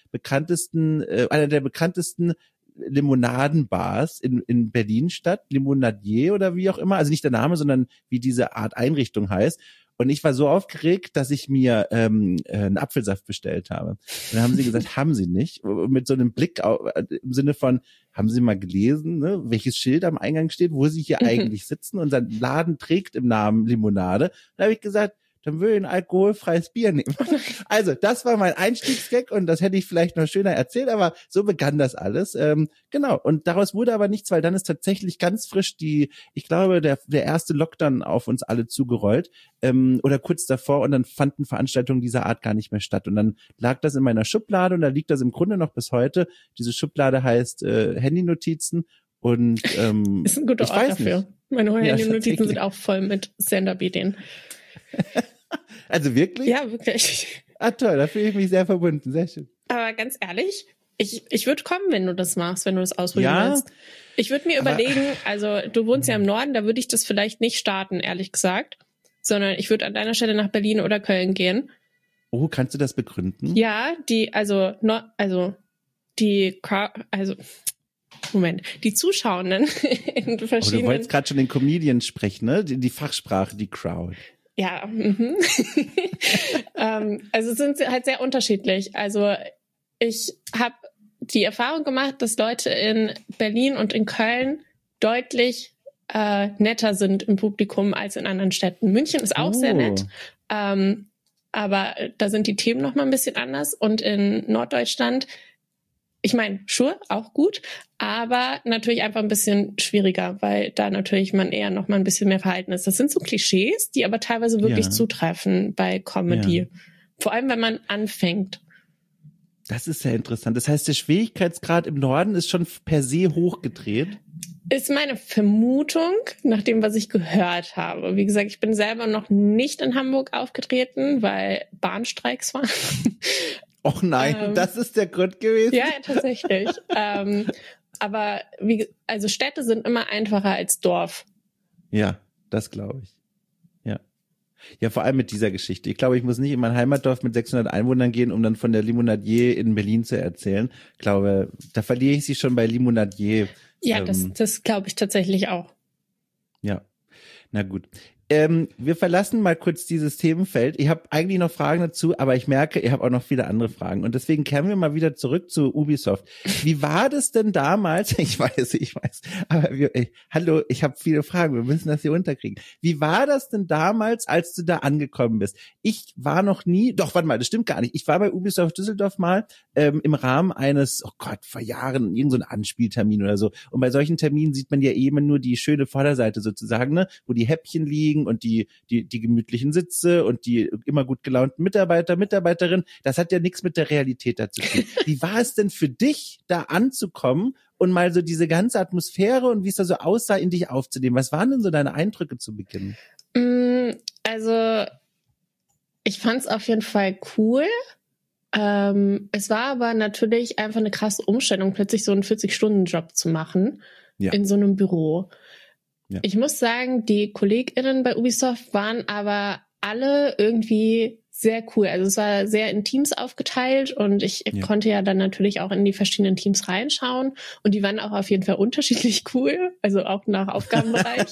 der bekanntesten Limonadenbars in Berlin statt. Limonadier oder wie auch immer. Also nicht der Name, sondern wie diese Art Einrichtung heißt. Und ich war so aufgeregt, dass ich mir einen Apfelsaft bestellt habe. Und dann haben sie gesagt, haben sie nicht. Mit so einem Blick im Sinne von, haben sie mal gelesen, ne, welches Schild am Eingang steht, wo sie hier eigentlich sitzen? Unser Laden trägt im Namen Limonade. Da habe ich gesagt, dann würde ich ein alkoholfreies Bier nehmen. Also, das war mein Einstiegsgag und das hätte ich vielleicht noch schöner erzählt, aber so begann das alles. Genau, und daraus wurde aber nichts, weil dann ist tatsächlich ganz frisch ich glaube, der erste Lockdown auf uns alle zugerollt oder kurz davor und dann fanden Veranstaltungen dieser Art gar nicht mehr statt. Und dann lag das in meiner Schublade und da liegt das im Grunde noch bis heute. Diese Schublade heißt Handynotizen. Und ist ein guter Ort dafür. Meine Handy-Notizen sind auch voll mit Stand-up-Ideen. Also wirklich? Ja, wirklich. Ah, toll, da fühle ich mich sehr verbunden. Sehr schön. Aber ganz ehrlich, ich würde kommen, wenn du das machst, wenn du das ausprobieren willst. Ich würde mir überlegen, also du wohnst ja im Norden, da würde ich das vielleicht nicht starten, ehrlich gesagt, sondern ich würde an deiner Stelle nach Berlin oder Köln gehen. Oh, kannst du das begründen? Ja, die Zuschauenden in verschiedenen... Du wolltest gerade schon den Comedian sprechen, ne? Die Fachsprache, die Crowd. Ja, also sind halt sehr unterschiedlich. Also ich habe die Erfahrung gemacht, dass Leute in Berlin und in Köln deutlich netter sind im Publikum als in anderen Städten. München ist auch sehr nett, aber da sind die Themen noch mal ein bisschen anders. Und in Norddeutschland, ich meine, sure, auch gut, aber natürlich einfach ein bisschen schwieriger, weil da natürlich man eher noch mal ein bisschen mehr verhalten ist. Das sind so Klischees, die aber teilweise wirklich zutreffen bei Comedy. Ja. Vor allem, wenn man anfängt. Das ist sehr interessant. Das heißt, der Schwierigkeitsgrad im Norden ist schon per se hochgedreht? Ist meine Vermutung, nach dem, was ich gehört habe. Wie gesagt, ich bin selber noch nicht in Hamburg aufgetreten, weil Bahnstreiks waren. Och nein, das ist der Grund gewesen? Ja, tatsächlich. Aber also Städte sind immer einfacher als Dorf. Ja, das glaube ich. Ja, vor allem mit dieser Geschichte. Ich glaube, ich muss nicht in mein Heimatdorf mit 600 Einwohnern gehen, um dann von der Limonadier in Berlin zu erzählen. Ich glaube, da verliere ich sie schon bei Limonadier. Ja, das glaube ich tatsächlich auch. Ja, na gut. Wir verlassen mal kurz dieses Themenfeld. Ich habe eigentlich noch Fragen dazu, aber ich merke, ihr habt auch noch viele andere Fragen. Und deswegen kehren wir mal wieder zurück zu Ubisoft. Wie war das denn damals? Ich weiß. Aber hallo, ich habe viele Fragen. Wir müssen das hier unterkriegen. Wie war das denn damals, als du da angekommen bist? Ich war noch nie, doch, warte mal, das stimmt gar nicht. Ich war bei Ubisoft Düsseldorf mal im Rahmen eines, oh Gott, vor Jahren, irgend so ein Anspieltermin oder so. Und bei solchen Terminen sieht man ja eben nur die schöne Vorderseite sozusagen, ne, wo die Häppchen liegen und die gemütlichen Sitze und die immer gut gelaunten Mitarbeiter, Mitarbeiterinnen. Das hat ja nichts mit der Realität dazu tun. Wie war es denn für dich, da anzukommen und mal so diese ganze Atmosphäre und wie es da so aussah, in dich aufzunehmen? Was waren denn so deine Eindrücke zu Beginn? Also, ich fand es auf jeden Fall cool. Es war aber natürlich einfach eine krasse Umstellung, plötzlich so einen 40-Stunden-Job zu machen in so einem Büro. Ja. Ich muss sagen, die KollegInnen bei Ubisoft waren aber alle irgendwie sehr cool. Also es war sehr in Teams aufgeteilt und ich konnte ja dann natürlich auch in die verschiedenen Teams reinschauen und die waren auch auf jeden Fall unterschiedlich cool, also auch nach Aufgabenbereich.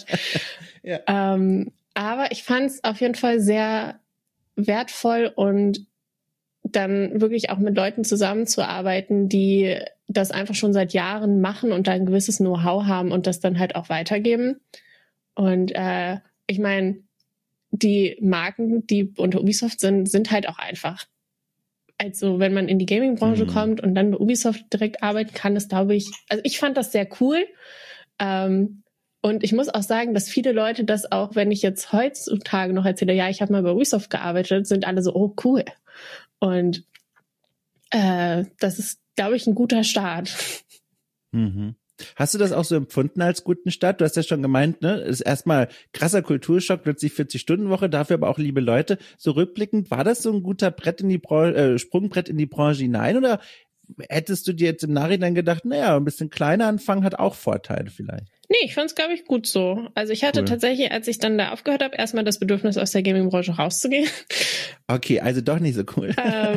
Aber ich fand es auf jeden Fall sehr wertvoll und dann wirklich auch mit Leuten zusammenzuarbeiten, die das einfach schon seit Jahren machen und da ein gewisses Know-how haben und das dann halt auch weitergeben. Und ich meine, die Marken, die unter Ubisoft sind halt auch einfach. Also wenn man in die Gaming-Branche kommt und dann bei Ubisoft direkt arbeiten kann, das glaube ich, also ich fand das sehr cool. Und ich muss auch sagen, dass viele Leute das auch, wenn ich jetzt heutzutage noch erzähle, ja, ich habe mal bei Ubisoft gearbeitet, sind alle so, oh cool. Und das ist, glaube ich, ein guter Start. Hast du das auch so empfunden als guten Start? Du hast ja schon gemeint, ne, ist erstmal krasser Kulturschock, plötzlich 40-Stunden-Woche, dafür aber auch liebe Leute. So rückblickend, war das so ein guter Sprungbrett in die Branche hinein oder hättest du dir jetzt im Nachhinein gedacht, naja, ein bisschen kleiner anfangen hat auch Vorteile vielleicht? Nee, ich fand's, glaube ich, gut so. Also ich hatte tatsächlich, als ich dann da aufgehört habe, erstmal das Bedürfnis, aus der Gaming-Branche rauszugehen. Okay, also doch nicht so cool.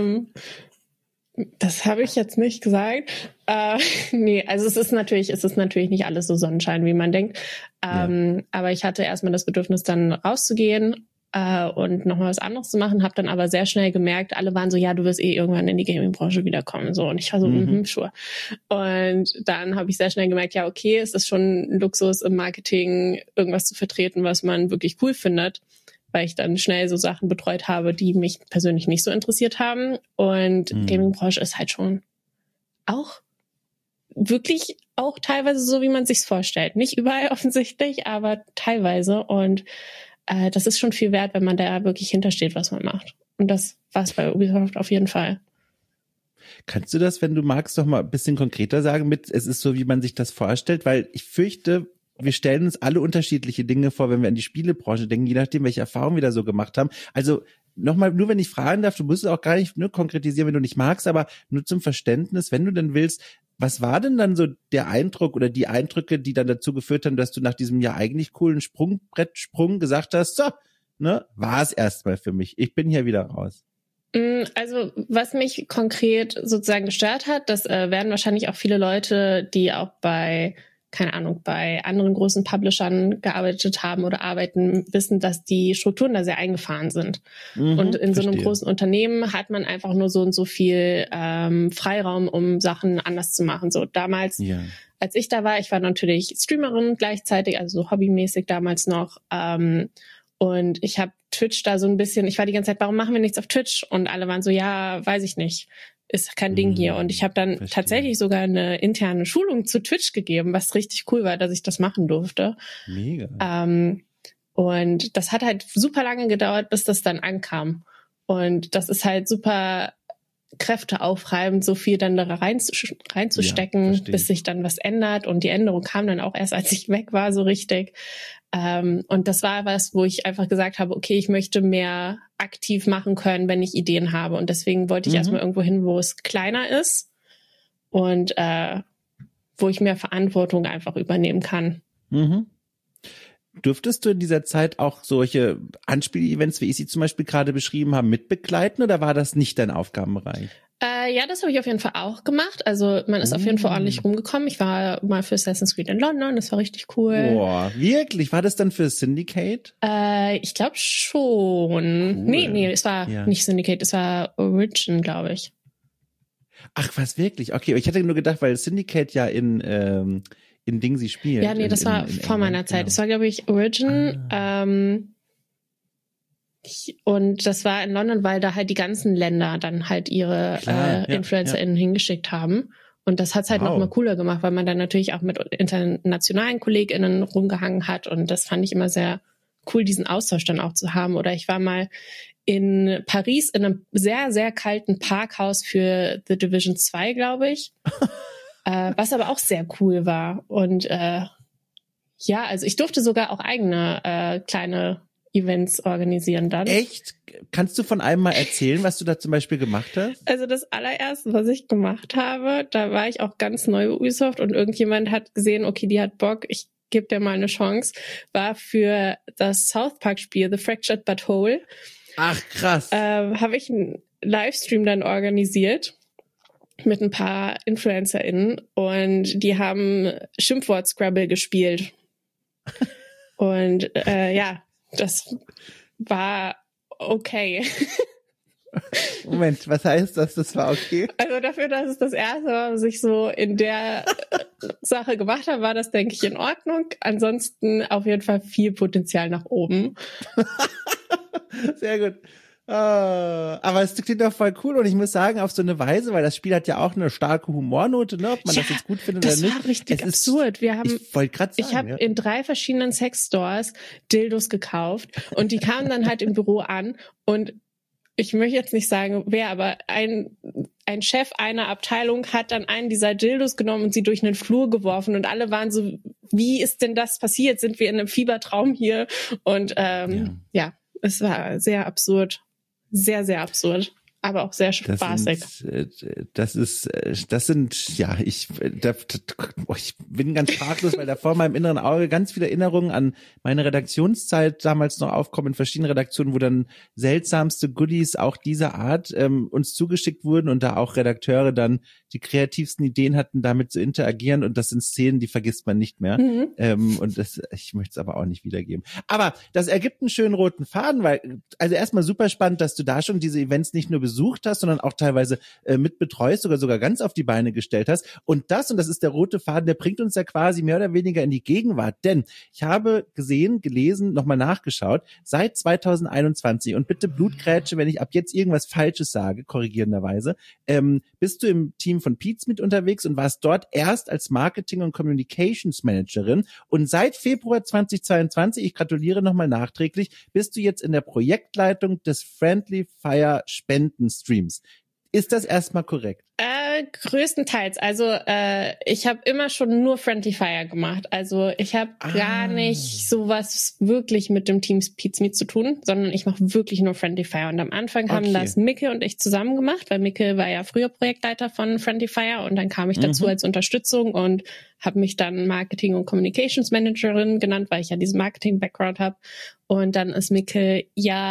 Das habe ich jetzt nicht gesagt. Nee, also es ist natürlich nicht alles so Sonnenschein, wie man denkt. Aber ich hatte erstmal das Bedürfnis, dann rauszugehen und nochmal was anderes zu machen, habe dann aber sehr schnell gemerkt, alle waren so, ja, du wirst irgendwann in die Gaming-Branche wiederkommen. So, und ich war so, sure. Und dann habe ich sehr schnell gemerkt, ja, okay, es ist schon ein Luxus im Marketing, irgendwas zu vertreten, was man wirklich cool findet, weil ich dann schnell so Sachen betreut habe, die mich persönlich nicht so interessiert haben. Und Gaming-Branche ist halt schon auch wirklich auch teilweise so, wie man sich's vorstellt. Nicht überall offensichtlich, aber teilweise. Und das ist schon viel wert, wenn man da wirklich hintersteht, was man macht. Und das war es bei Ubisoft auf jeden Fall. Kannst du das, wenn du magst, doch mal ein bisschen konkreter sagen es ist so, wie man sich das vorstellt? Weil ich fürchte, wir stellen uns alle unterschiedliche Dinge vor, wenn wir an die Spielebranche denken, je nachdem, welche Erfahrungen wir da so gemacht haben. Also nochmal, nur wenn ich fragen darf, du musst es auch gar nicht nur konkretisieren, wenn du nicht magst, aber nur zum Verständnis, wenn du denn willst, was war denn dann so der Eindruck oder die Eindrücke, die dann dazu geführt haben, dass du nach diesem ja eigentlich coolen Sprungbrettsprung gesagt hast, so, ne, war es erstmal für mich, ich bin hier wieder raus? Also was mich konkret sozusagen gestört hat, das werden wahrscheinlich auch viele Leute, die auch bei, keine Ahnung, bei anderen großen Publishern gearbeitet haben oder arbeiten, wissen, dass die Strukturen da sehr eingefahren sind. Und in so einem großen Unternehmen hat man einfach nur so und so viel Freiraum, um Sachen anders zu machen. So damals, als ich da war, ich war natürlich Streamerin gleichzeitig, also so hobbymäßig damals noch. Und ich habe Twitch da so ein bisschen, ich war die ganze Zeit, warum machen wir nichts auf Twitch? Und alle waren so, ja, weiß ich nicht, ist kein Ding hier. Und ich habe dann tatsächlich sogar eine interne Schulung zu Twitch gegeben, was richtig cool war, dass ich das machen durfte. Mega. Und das hat halt super lange gedauert, bis das dann ankam. Und das ist halt super kräfteaufreibend, so viel dann da reinzustecken, bis sich dann was ändert. Und die Änderung kam dann auch erst, als ich weg war, so richtig. Und das war was, wo ich einfach gesagt habe, okay, ich möchte mehr aktiv machen können, wenn ich Ideen habe. Und deswegen wollte ich erstmal irgendwo hin, wo es kleiner ist und wo ich mehr Verantwortung einfach übernehmen kann. Durftest du in dieser Zeit auch solche Anspiel-Events, wie ich sie zum Beispiel gerade beschrieben habe, mitbegleiten oder war das nicht dein Aufgabenbereich? Ja, das habe ich auf jeden Fall auch gemacht. Also man ist auf jeden Fall ordentlich rumgekommen. Ich war mal für Assassin's Creed in London, das war richtig cool. Boah, wirklich? War das dann für Syndicate? Ich glaube schon. Cool. Nee, es war nicht Syndicate, es war Origin, glaube ich. Ach, was, wirklich? Okay, ich hatte nur gedacht, weil Syndicate ja in Ding sie spielt. Ja, nee, das war vor meiner Zeit. Das war, glaube ich, Origin. Und das war in London, weil da halt die ganzen Länder dann halt ihre InfluencerInnen hingeschickt haben. Und das hat's halt noch mal cooler gemacht, weil man dann natürlich auch mit internationalen KollegInnen rumgehangen hat. Und das fand ich immer sehr cool, diesen Austausch dann auch zu haben. Oder ich war mal in Paris in einem sehr, sehr kalten Parkhaus für The Division 2, glaube ich. Was aber auch sehr cool war. Und also ich durfte sogar auch eigene kleine Events organisieren dann. Echt? Kannst du von einem mal erzählen, was du da zum Beispiel gemacht hast? Also das allererste, was ich gemacht habe, da war ich auch ganz neu bei Ubisoft und irgendjemand hat gesehen, okay, die hat Bock, ich gebe dir mal eine Chance, war für das South Park Spiel The Fractured But Whole. Ach, krass. Habe ich einen Livestream dann organisiert mit ein paar InfluencerInnen und die haben Schimpfwort-Scrabble gespielt. Und das war okay. Moment, was heißt das? Das war okay? Also dafür, dass es das erste war, was ich so in der Sache gemacht habe, war das, denke ich, in Ordnung. Ansonsten auf jeden Fall viel Potenzial nach oben. Sehr gut. Aber es klingt doch voll cool und ich muss sagen, auf so eine Weise, weil das Spiel hat ja auch eine starke Humornote, ne, ob man das jetzt gut findet oder nicht. Das war richtig absurd. Ich habe in 3 verschiedenen Sexstores Dildos gekauft und die kamen dann halt im Büro an und ich möchte jetzt nicht sagen, wer, aber ein Chef einer Abteilung hat dann einen dieser Dildos genommen und sie durch einen Flur geworfen und alle waren so, wie ist denn das passiert? Sind wir in einem Fiebertraum hier? Und es war sehr absurd. Sehr, sehr absurd, aber auch sehr spaßig. Ich bin ganz sprachlos, weil da vor meinem inneren Auge ganz viele Erinnerungen an meine Redaktionszeit damals noch aufkommen in verschiedenen Redaktionen, wo dann seltsamste Goodies auch dieser Art uns zugeschickt wurden und da auch Redakteure dann die kreativsten Ideen hatten, damit zu interagieren und das sind Szenen, die vergisst man nicht mehr. Und ich möchte es aber auch nicht wiedergeben. Aber das ergibt einen schönen roten Faden, weil, also erstmal super spannend, dass du da schon diese Events nicht nur besucht hast, sondern auch teilweise mitbetreust, sogar ganz auf die Beine gestellt hast. Und das ist der rote Faden, der bringt uns ja quasi mehr oder weniger in die Gegenwart. Denn ich habe gelesen, nochmal nachgeschaut, seit 2021 und bitte Blutgrätsche, wenn ich ab jetzt irgendwas Falsches sage, korrigierenderweise, bist du im Team von Pietz mit unterwegs und warst dort erst als Marketing- und Communications Managerin und seit Februar 2022, ich gratuliere nochmal nachträglich, bist du jetzt in der Projektleitung des Friendly Fire Spendenstreams. Ist das erstmal korrekt? Größtenteils. Also ich habe immer schon nur Friendly Fire gemacht. Also ich habe gar nicht sowas wirklich mit dem Team Pizmeet zu tun, sondern ich mache wirklich nur Friendly Fire. Und am Anfang haben das Micke und ich zusammen gemacht, weil Micke war ja früher Projektleiter von Friendly Fire und dann kam ich dazu als Unterstützung und habe mich dann Marketing- und Communications Managerin genannt, weil ich ja diesen Marketing-Background habe. Und dann ist Micke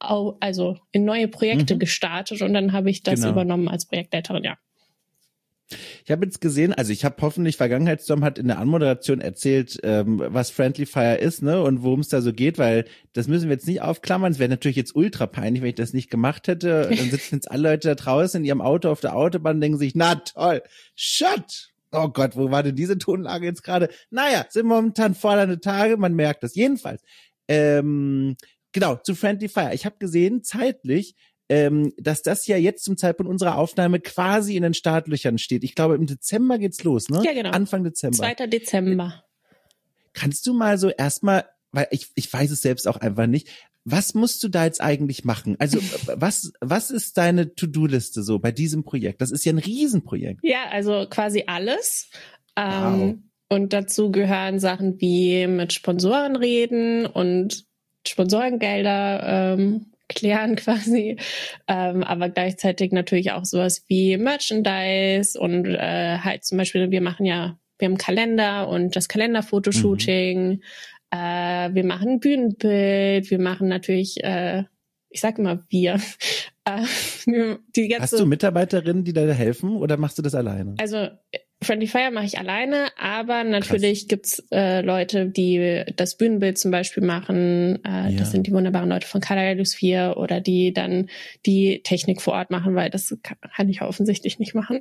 also in neue Projekte gestartet und dann habe ich das übernommen als Projektleiterin, ja. Ich habe jetzt gesehen, also ich habe hoffentlich, Vergangenheitsstorm hat in der Anmoderation erzählt, was Friendly Fire ist, ne, und worum es da so geht, weil das müssen wir jetzt nicht aufklammern. Es wäre natürlich jetzt ultra peinlich, wenn ich das nicht gemacht hätte. Dann sitzen jetzt alle Leute da draußen in ihrem Auto auf der Autobahn und denken sich, na toll, shut! Oh Gott, wo war denn diese Tonlage jetzt gerade? Naja, sind momentan fordernde Tage, man merkt das. Jedenfalls, genau, zu Friendly Fire. Ich habe gesehen, zeitlich, dass das ja jetzt zum Zeitpunkt unserer Aufnahme quasi in den Startlöchern steht. Ich glaube, im Dezember geht's los, ne? Ja, genau. Anfang Dezember. 2. Dezember. Kannst du mal so erstmal, weil ich weiß es selbst auch einfach nicht, was musst du da jetzt eigentlich machen? Also was ist deine To-Do-Liste so bei diesem Projekt? Das ist ja ein Riesenprojekt. Ja, also quasi alles. Wow. Und dazu gehören Sachen wie mit Sponsoren reden und Sponsorengelder klären quasi, aber gleichzeitig natürlich auch sowas wie Merchandise und halt zum Beispiel, wir haben einen Kalender und das Kalenderfotoshooting, wir machen ein Bühnenbild, wir machen natürlich, ich sag immer wir, die ganze. Hast du Mitarbeiterinnen, die da helfen oder machst du das alleine? Also Friendly Fire mache ich alleine, aber natürlich gibt's Leute, die das Bühnenbild zum Beispiel machen. Das sind die wunderbaren Leute von Kaleidos 4 oder die dann die Technik vor Ort machen, weil das kann ich offensichtlich nicht machen.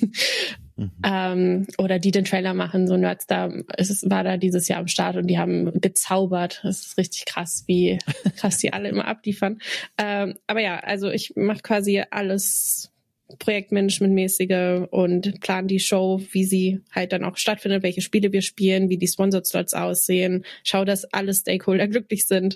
Oder die den Trailer machen, so Nerdstar war da dieses Jahr am Start und die haben gezaubert. Das ist richtig krass, wie krass die alle immer abliefern. Aber ja, also ich mache quasi alles Projektmanagement-mäßige und planen die Show, wie sie halt dann auch stattfindet, welche Spiele wir spielen, wie die Sponsored-Slots aussehen, schau, dass alle Stakeholder glücklich sind.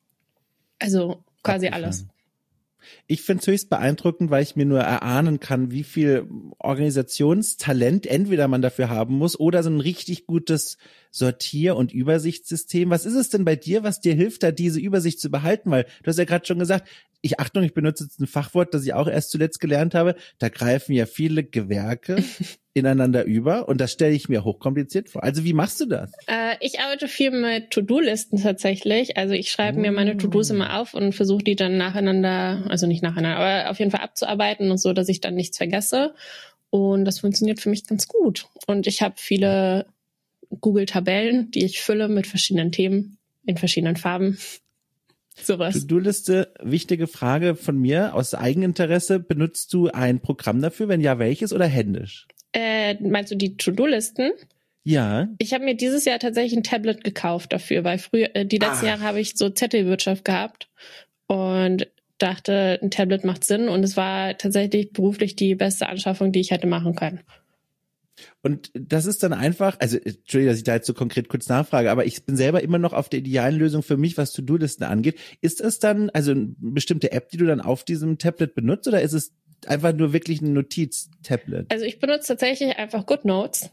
Also quasi alles. Ich finde es höchst beeindruckend, weil ich mir nur erahnen kann, wie viel Organisationstalent entweder man dafür haben muss oder so ein richtig gutes Sortier- und Übersichtssystem. Was ist es denn bei dir, was dir hilft, da diese Übersicht zu behalten? Weil du hast ja gerade schon gesagt, ich benutze jetzt ein Fachwort, das ich auch erst zuletzt gelernt habe. Da greifen ja viele Gewerke ineinander über und das stelle ich mir hochkompliziert vor. Also wie machst du das? Ich arbeite viel mit To-Do-Listen tatsächlich. Also ich schreibe mir meine To-Dos immer auf und versuche die dann nacheinander, also nicht nacheinander, aber auf jeden Fall abzuarbeiten und so, dass ich dann nichts vergesse. Und das funktioniert für mich ganz gut. Und ich habe viele Google-Tabellen, die ich fülle mit verschiedenen Themen in verschiedenen Farben. Sowas. To-Do-Liste, wichtige Frage von mir aus Eigeninteresse. Benutzt du ein Programm dafür? Wenn ja, welches oder händisch? Meinst du die To-Do-Listen? Ja. Ich habe mir dieses Jahr tatsächlich ein Tablet gekauft dafür, weil früher, die letzten Jahre habe ich so Zettelwirtschaft gehabt und dachte, ein Tablet macht Sinn und es war tatsächlich beruflich die beste Anschaffung, die ich hätte machen können. Und das ist dann einfach, also Entschuldigung, dass ich da jetzt so konkret kurz nachfrage, aber ich bin selber immer noch auf der idealen Lösung für mich, was To-Do-Listen angeht. Ist es dann also eine bestimmte App, die du dann auf diesem Tablet benutzt oder ist es einfach nur wirklich ein Notiz-Tablet? Also ich benutze tatsächlich einfach GoodNotes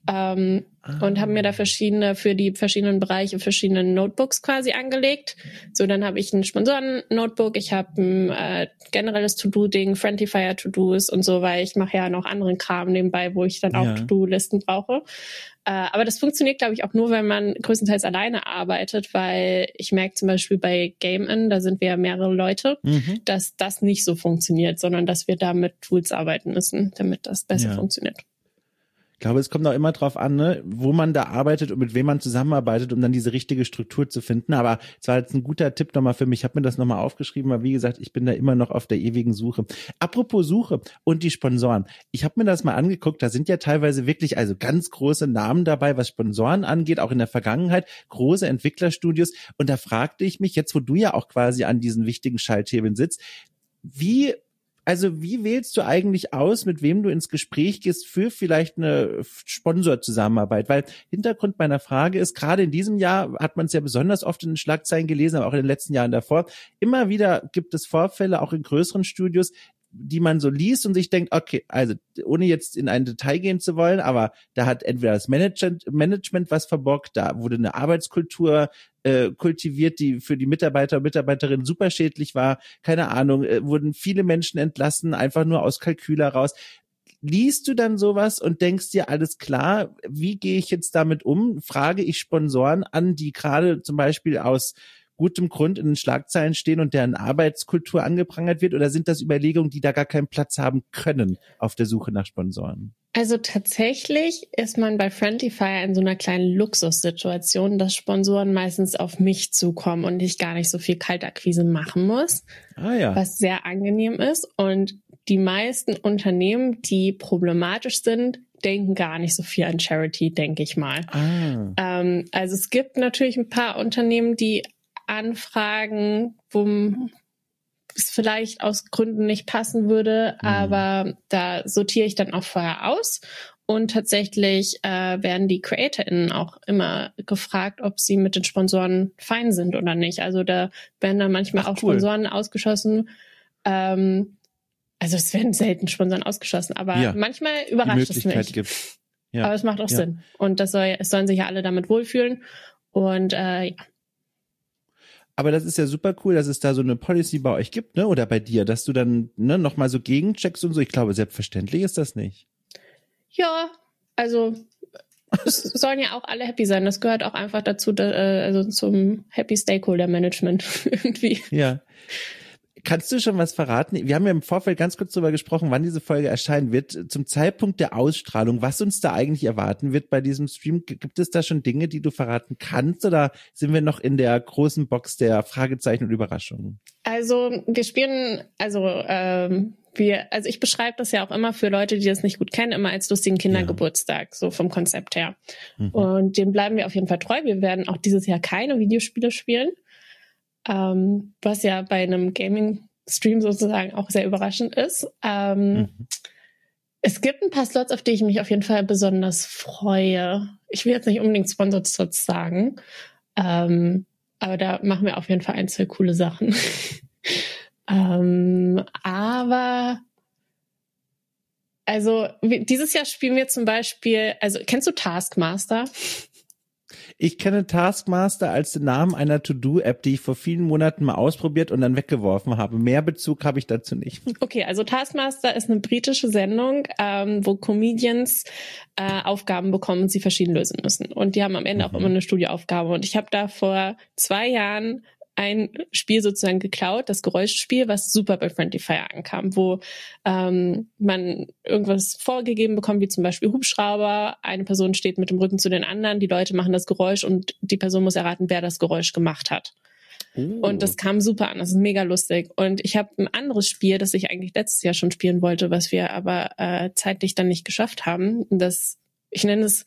und habe mir da für die verschiedenen Bereiche verschiedene Notebooks quasi angelegt. So, dann habe ich ein Sponsoren-Notebook, ich habe ein generelles To-Do-Ding, Friendly Fire To-Dos und so, weil ich mache ja noch anderen Kram nebenbei, wo ich dann auch To-Do-Listen brauche. Aber das funktioniert, glaube ich, auch nur, wenn man größtenteils alleine arbeitet, weil ich merke zum Beispiel bei Game-In, da sind wir ja mehrere Leute, dass das nicht so funktioniert, sondern dass wir da mit Tools arbeiten müssen, damit das besser funktioniert. Ich glaube, es kommt auch immer drauf an, ne, wo man da arbeitet und mit wem man zusammenarbeitet, um dann diese richtige Struktur zu finden. Aber es war jetzt ein guter Tipp nochmal für mich. Ich habe mir das nochmal aufgeschrieben, weil wie gesagt, ich bin da immer noch auf der ewigen Suche. Apropos Suche und die Sponsoren. Ich habe mir das mal angeguckt, da sind ja teilweise wirklich also ganz große Namen dabei, was Sponsoren angeht, auch in der Vergangenheit, große Entwicklerstudios. Und da fragte ich mich, jetzt wo du ja auch quasi an diesen wichtigen Schalthebeln sitzt, wie wählst du eigentlich aus, mit wem du ins Gespräch gehst für vielleicht eine Sponsorzusammenarbeit? Weil Hintergrund meiner Frage ist, gerade in diesem Jahr hat man es ja besonders oft in den Schlagzeilen gelesen, aber auch in den letzten Jahren davor. Immer wieder gibt es Vorfälle, auch in größeren Studios, die man so liest und sich denkt, okay, also ohne jetzt in ein Detail gehen zu wollen, aber da hat entweder das Management was verbockt, da wurde eine Arbeitskultur kultiviert, die für die Mitarbeiter und Mitarbeiterinnen super schädlich war. Keine Ahnung, wurden viele Menschen entlassen, einfach nur aus Kalkül heraus. Liest du dann sowas und denkst dir, alles klar, wie gehe ich jetzt damit um? Frage ich Sponsoren an, die gerade zum Beispiel aus gutem Grund in den Schlagzeilen stehen und deren Arbeitskultur angeprangert wird? Oder sind das Überlegungen, die da gar keinen Platz haben können auf der Suche nach Sponsoren? Also tatsächlich ist man bei Friendly Fire in so einer kleinen Luxussituation, dass Sponsoren meistens auf mich zukommen und ich gar nicht so viel Kaltakquise machen muss, was sehr angenehm ist. Und die meisten Unternehmen, die problematisch sind, denken gar nicht so viel an Charity, denke ich mal. Also es gibt natürlich ein paar Unternehmen, die anfragen, wo es vielleicht aus Gründen nicht passen würde, aber da sortiere ich dann auch vorher aus. Und tatsächlich werden die CreatorInnen auch immer gefragt, ob sie mit den Sponsoren fein sind oder nicht. Also da werden dann manchmal auch Sponsoren ausgeschossen. Also es werden selten Sponsoren ausgeschossen, aber manchmal überrascht es mich. Gibt. Ja. Aber es macht auch Sinn. Und es sollen sich ja alle damit wohlfühlen. Und ja. Aber das ist ja super cool, dass es da so eine Policy bei euch gibt, ne? Oder bei dir, dass du dann nochmal so gegencheckst und so. Ich glaube, selbstverständlich ist das nicht. Ja, also es sollen ja auch alle happy sein. Das gehört auch einfach dazu, also zum Happy Stakeholder Management irgendwie. Ja. Kannst du schon was verraten? Wir haben ja im Vorfeld ganz kurz darüber gesprochen, wann diese Folge erscheinen wird. Zum Zeitpunkt der Ausstrahlung, was uns da eigentlich erwarten wird bei diesem Stream. Gibt es da schon Dinge, die du verraten kannst? Oder sind wir noch in der großen Box der Fragezeichen und Überraschungen? Also wir spielen, ich beschreibe das ja auch immer für Leute, die das nicht gut kennen, immer als lustigen Kindergeburtstag, so vom Konzept her. Und dem bleiben wir auf jeden Fall treu. Wir werden auch dieses Jahr keine Videospiele spielen. Was ja bei einem Gaming-Stream sozusagen auch sehr überraschend ist. Es gibt ein paar Slots, auf die ich mich auf jeden Fall besonders freue. Ich will jetzt nicht unbedingt Sponsored Slots sagen, aber da machen wir auf jeden Fall ein, zwei coole Sachen. Aber also dieses Jahr spielen wir zum Beispiel, also kennst du Taskmaster? Ich kenne Taskmaster als den Namen einer To-Do-App, die ich vor vielen Monaten mal ausprobiert und dann weggeworfen habe. Mehr Bezug habe ich dazu nicht. Okay, also Taskmaster ist eine britische Sendung, wo Comedians Aufgaben bekommen und sie verschieden lösen müssen. Und die haben am Ende auch immer eine Studioaufgabe. Und ich habe da vor 2 Jahren ein Spiel sozusagen geklaut, das Geräuschspiel, was super bei Friendly Fire ankam, wo man irgendwas vorgegeben bekommt, wie zum Beispiel Hubschrauber. Eine Person steht mit dem Rücken zu den anderen, die Leute machen das Geräusch und die Person muss erraten, wer das Geräusch gemacht hat. Und das kam super an, das ist mega lustig. Und ich habe ein anderes Spiel, das ich eigentlich letztes Jahr schon spielen wollte, was wir aber zeitlich dann nicht geschafft haben. Ich nenne es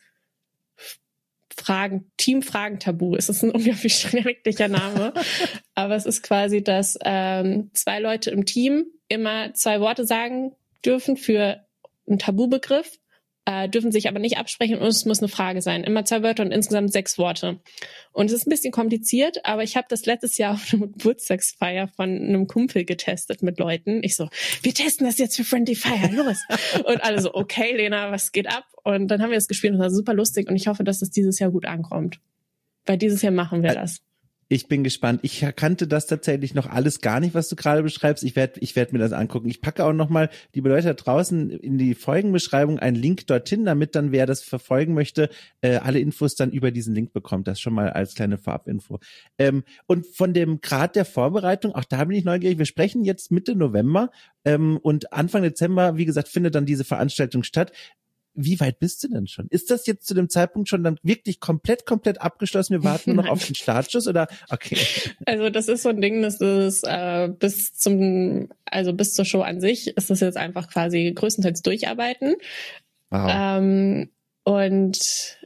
Team-Fragen-Tabu. Es ist ein unglaublich schrecklicher Name. Aber es ist quasi, dass 2 Leute im Team immer 2 Worte sagen dürfen für einen Tabubegriff, dürfen sich aber nicht absprechen und es muss eine Frage sein. Immer 2 Wörter und insgesamt 6 Worte. Und es ist ein bisschen kompliziert, aber ich habe das letztes Jahr auf einer Geburtstagsfeier von einem Kumpel getestet mit Leuten. Ich so, wir testen das jetzt für Friendly Fire, los! Und alle so, okay, Lena, was geht ab? Und dann haben wir das gespielt und das war super lustig und ich hoffe, dass das dieses Jahr gut ankommt. Weil dieses Jahr machen wir das. Ich bin gespannt. Ich kannte das tatsächlich noch alles gar nicht, was du gerade beschreibst. Ich werd mir das angucken. Ich packe auch nochmal, liebe Leute da draußen, in die Folgenbeschreibung einen Link dorthin, damit dann, wer das verfolgen möchte, alle Infos dann über diesen Link bekommt. Das schon mal als kleine Vorabinfo. Und von dem Grad der Vorbereitung, auch da bin ich neugierig. Wir sprechen jetzt Mitte November und Anfang Dezember, wie gesagt, findet dann diese Veranstaltung statt. Wie weit bist du denn schon? Ist das jetzt zu dem Zeitpunkt schon dann wirklich komplett abgeschlossen? Wir warten nur noch auf den Startschuss oder? Okay. Also das ist so ein Ding, das ist bis zur Show an sich ist das jetzt einfach quasi größtenteils durcharbeiten. Wow. Und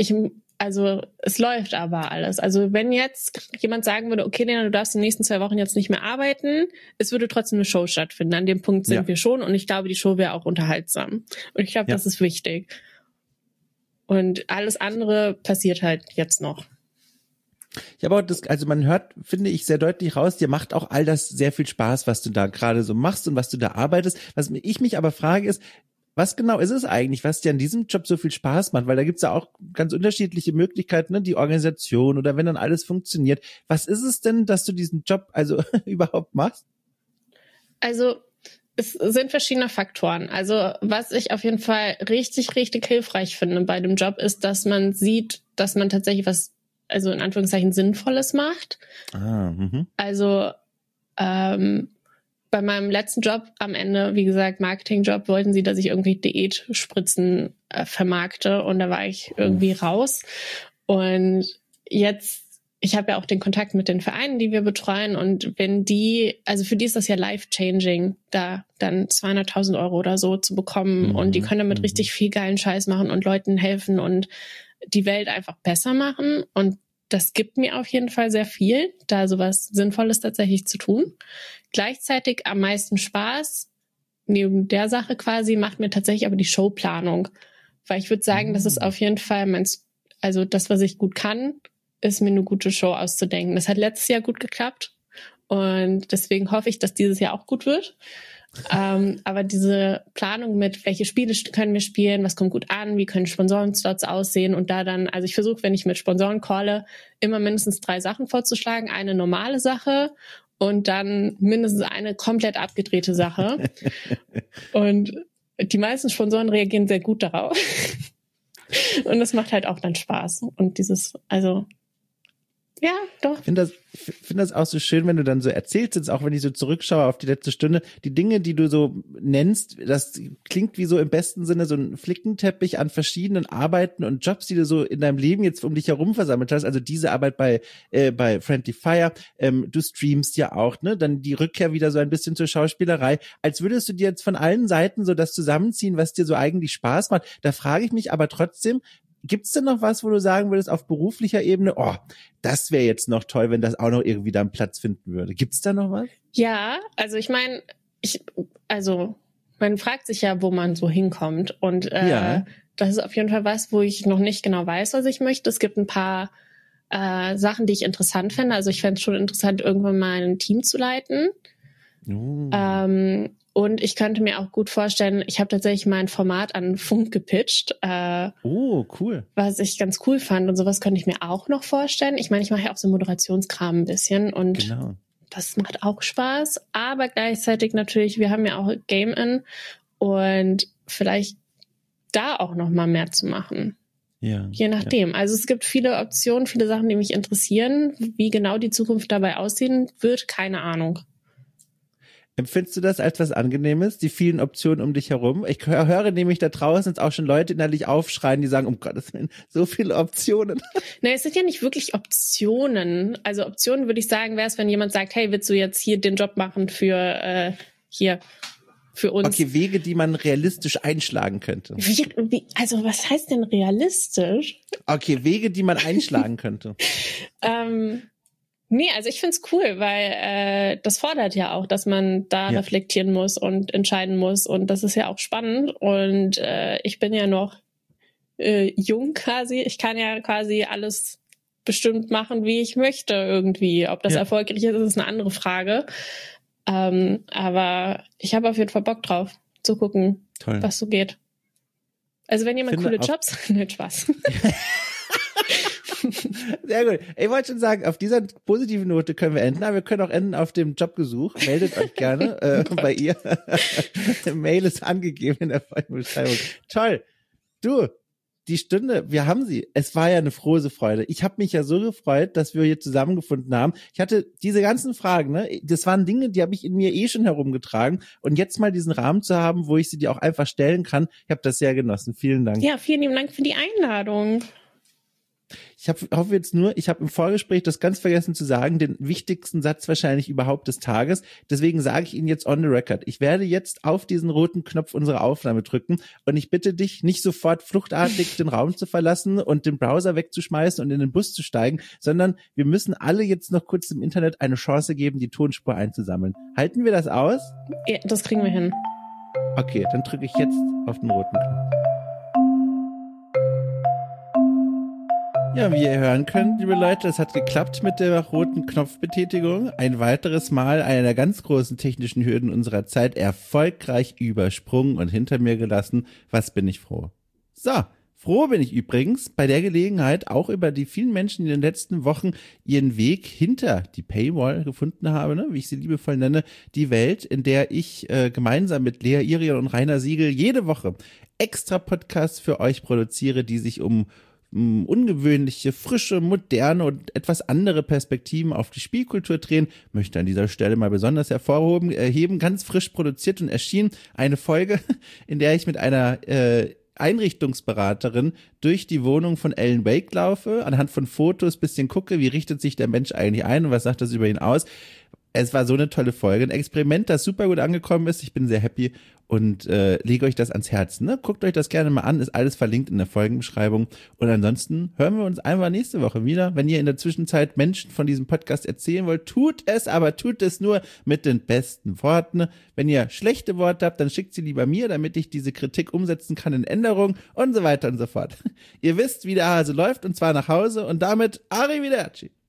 es läuft aber alles. Also wenn jetzt jemand sagen würde, okay, Lena, du darfst die nächsten 2 Wochen jetzt nicht mehr arbeiten, es würde trotzdem eine Show stattfinden. An dem Punkt sind wir schon und ich glaube, die Show wäre auch unterhaltsam. Und ich glaube, das ist wichtig. Und alles andere passiert halt jetzt noch. Ja, aber man hört, finde ich, sehr deutlich raus, dir macht auch all das sehr viel Spaß, was du da gerade so machst und was du da arbeitest. Was ich mich aber frage ist, was genau ist es eigentlich, was dir an diesem Job so viel Spaß macht? Weil da gibt's ja auch ganz unterschiedliche Möglichkeiten, ne? Die Organisation oder wenn dann alles funktioniert. Was ist es denn, dass du diesen Job also überhaupt machst? Also es sind verschiedene Faktoren. Also was ich auf jeden Fall richtig, richtig hilfreich finde bei dem Job ist, dass man sieht, dass man tatsächlich was also in Anführungszeichen Sinnvolles macht. Also bei meinem letzten Job am Ende, wie gesagt, Marketingjob, wollten sie, dass ich irgendwie Diätspritzen vermarkte und da war ich irgendwie raus. Und jetzt, ich habe ja auch den Kontakt mit den Vereinen, die wir betreuen und wenn die, also für die ist das ja life-changing, da dann 200.000 € oder so zu bekommen und die können damit richtig viel geilen Scheiß machen und Leuten helfen und die Welt einfach besser machen und das gibt mir auf jeden Fall sehr viel, da sowas Sinnvolles tatsächlich zu tun. Gleichzeitig am meisten Spaß, neben der Sache quasi, macht mir tatsächlich aber die Showplanung. Weil ich würde sagen, das ist auf jeden Fall also das, was ich gut kann, ist mir eine gute Show auszudenken. Das hat letztes Jahr gut geklappt und deswegen hoffe ich, dass dieses Jahr auch gut wird. Aber diese Planung mit, welche Spiele können wir spielen, was kommt gut an, wie können Sponsorenslots aussehen und da dann, also ich versuche, wenn ich mit Sponsoren calle, immer mindestens 3 Sachen vorzuschlagen, eine normale Sache und dann mindestens eine komplett abgedrehte Sache. Und die meisten Sponsoren reagieren sehr gut darauf. Und das macht halt auch dann Spaß. Und ja, doch. Ich finde das auch so schön, wenn du dann so erzählst, jetzt auch wenn ich so zurückschaue auf die letzte Stunde, die Dinge, die du so nennst, das klingt wie so im besten Sinne so ein Flickenteppich an verschiedenen Arbeiten und Jobs, die du so in deinem Leben jetzt um dich herum versammelt hast. Also diese Arbeit bei Friendly Fire, du streamst ja auch, ne? Dann die Rückkehr wieder so ein bisschen zur Schauspielerei. Als würdest du dir jetzt von allen Seiten so das zusammenziehen, was dir so eigentlich Spaß macht. Da frage ich mich aber trotzdem, gibt's denn noch was, wo du sagen würdest, auf beruflicher Ebene, oh, das wäre jetzt noch toll, wenn das auch noch irgendwie da einen Platz finden würde? Gibt's da noch was? Ja, also ich meine, man fragt sich ja, wo man so hinkommt. Und das ist auf jeden Fall was, wo ich noch nicht genau weiß, was ich möchte. Es gibt ein paar Sachen, die ich interessant finde. Also ich fände es schon interessant, irgendwann mal ein Team zu leiten. Und ich könnte mir auch gut vorstellen, ich habe tatsächlich mein Format an Funk gepitcht. Cool. Was ich ganz cool fand und sowas könnte ich mir auch noch vorstellen. Ich meine, ich mache ja auch so Moderationskram ein bisschen und das macht auch Spaß. Aber gleichzeitig natürlich, wir haben ja auch Game In und vielleicht da auch noch mal mehr zu machen. Ja. Je nachdem. Ja. Also es gibt viele Optionen, viele Sachen, die mich interessieren. Wie genau die Zukunft dabei aussehen wird, keine Ahnung. Empfindest du das als was Angenehmes, die vielen Optionen um dich herum? Ich höre nämlich da draußen jetzt auch schon Leute innerlich aufschreien, die sagen, um Gottes Willen, so viele Optionen. Nee, es sind ja nicht wirklich Optionen. Also Optionen würde ich sagen, wäre es, wenn jemand sagt, hey, willst du jetzt hier den Job machen für uns? Okay, Wege, die man realistisch einschlagen könnte. Also was heißt denn realistisch? Okay, Wege, die man einschlagen könnte. Nee, also ich find's cool, weil das fordert ja auch, dass man da reflektieren muss und entscheiden muss und das ist ja auch spannend und ich bin ja noch jung quasi. Ich kann ja quasi alles bestimmt machen, wie ich möchte irgendwie. Ob das erfolgreich ist eine andere Frage. Aber ich habe auf jeden Fall Bock drauf, zu gucken, was so geht. Also wenn jemand coole Jobs... Nicht Spaß. Sehr gut. Ich wollte schon sagen, auf dieser positiven Note können wir enden, aber wir können auch enden auf dem Jobgesuch. Meldet euch gerne bei ihr. Mail ist angegeben in der Folgenbeschreibung. Toll. Du, die Stunde, wir haben sie. Es war ja eine große Freude. Ich habe mich ja so gefreut, dass wir hier zusammengefunden haben. Ich hatte diese ganzen Fragen, ne? Das waren Dinge, die habe ich in mir schon herumgetragen. Und jetzt mal diesen Rahmen zu haben, wo ich sie dir auch einfach stellen kann, ich habe das sehr genossen. Vielen Dank. Ja, vielen lieben Dank für die Einladung. Ich hoffe jetzt nur, ich habe im Vorgespräch das ganz vergessen zu sagen, den wichtigsten Satz wahrscheinlich überhaupt des Tages. Deswegen sage ich Ihnen jetzt on the record. Ich werde jetzt auf diesen roten Knopf unserer Aufnahme drücken und ich bitte dich, nicht sofort fluchtartig den Raum zu verlassen und den Browser wegzuschmeißen und in den Bus zu steigen, sondern wir müssen alle jetzt noch kurz im Internet eine Chance geben, die Tonspur einzusammeln. Halten wir das aus? Ja, das kriegen wir hin. Okay, dann drücke ich jetzt auf den roten Knopf. Ja, wie ihr hören könnt, liebe Leute, es hat geklappt mit der roten Knopfbetätigung. Ein weiteres Mal eine der ganz großen technischen Hürden unserer Zeit erfolgreich übersprungen und hinter mir gelassen. Was bin ich froh. So, froh bin ich übrigens bei der Gelegenheit auch über die vielen Menschen, die in den letzten Wochen ihren Weg hinter die Paywall gefunden haben, ne, wie ich sie liebevoll nenne, die Welt, in der ich gemeinsam mit Lea Irion und Rainer Siegel jede Woche extra Podcasts für euch produziere, die sich um ungewöhnliche, frische, moderne und etwas andere Perspektiven auf die Spielkultur drehen, möchte an dieser Stelle mal besonders hervorheben, ganz frisch produziert und erschienen eine Folge, in der ich mit einer Einrichtungsberaterin durch die Wohnung von Alan Wake laufe, anhand von Fotos bisschen gucke, wie richtet sich der Mensch eigentlich ein und was sagt das über ihn aus. Es war so eine tolle Folge, ein Experiment, das super gut angekommen ist. Ich bin sehr happy und lege euch das ans Herz. Ne? Guckt euch das gerne mal an, ist alles verlinkt in der Folgenbeschreibung. Und ansonsten hören wir uns einfach nächste Woche wieder. Wenn ihr in der Zwischenzeit Menschen von diesem Podcast erzählen wollt, tut es, aber tut es nur mit den besten Worten. Wenn ihr schlechte Worte habt, dann schickt sie lieber mir, damit ich diese Kritik umsetzen kann in Änderungen und so weiter und so fort. Ihr wisst, wie der Hase läuft, und zwar nach Hause, und damit Arrivederci.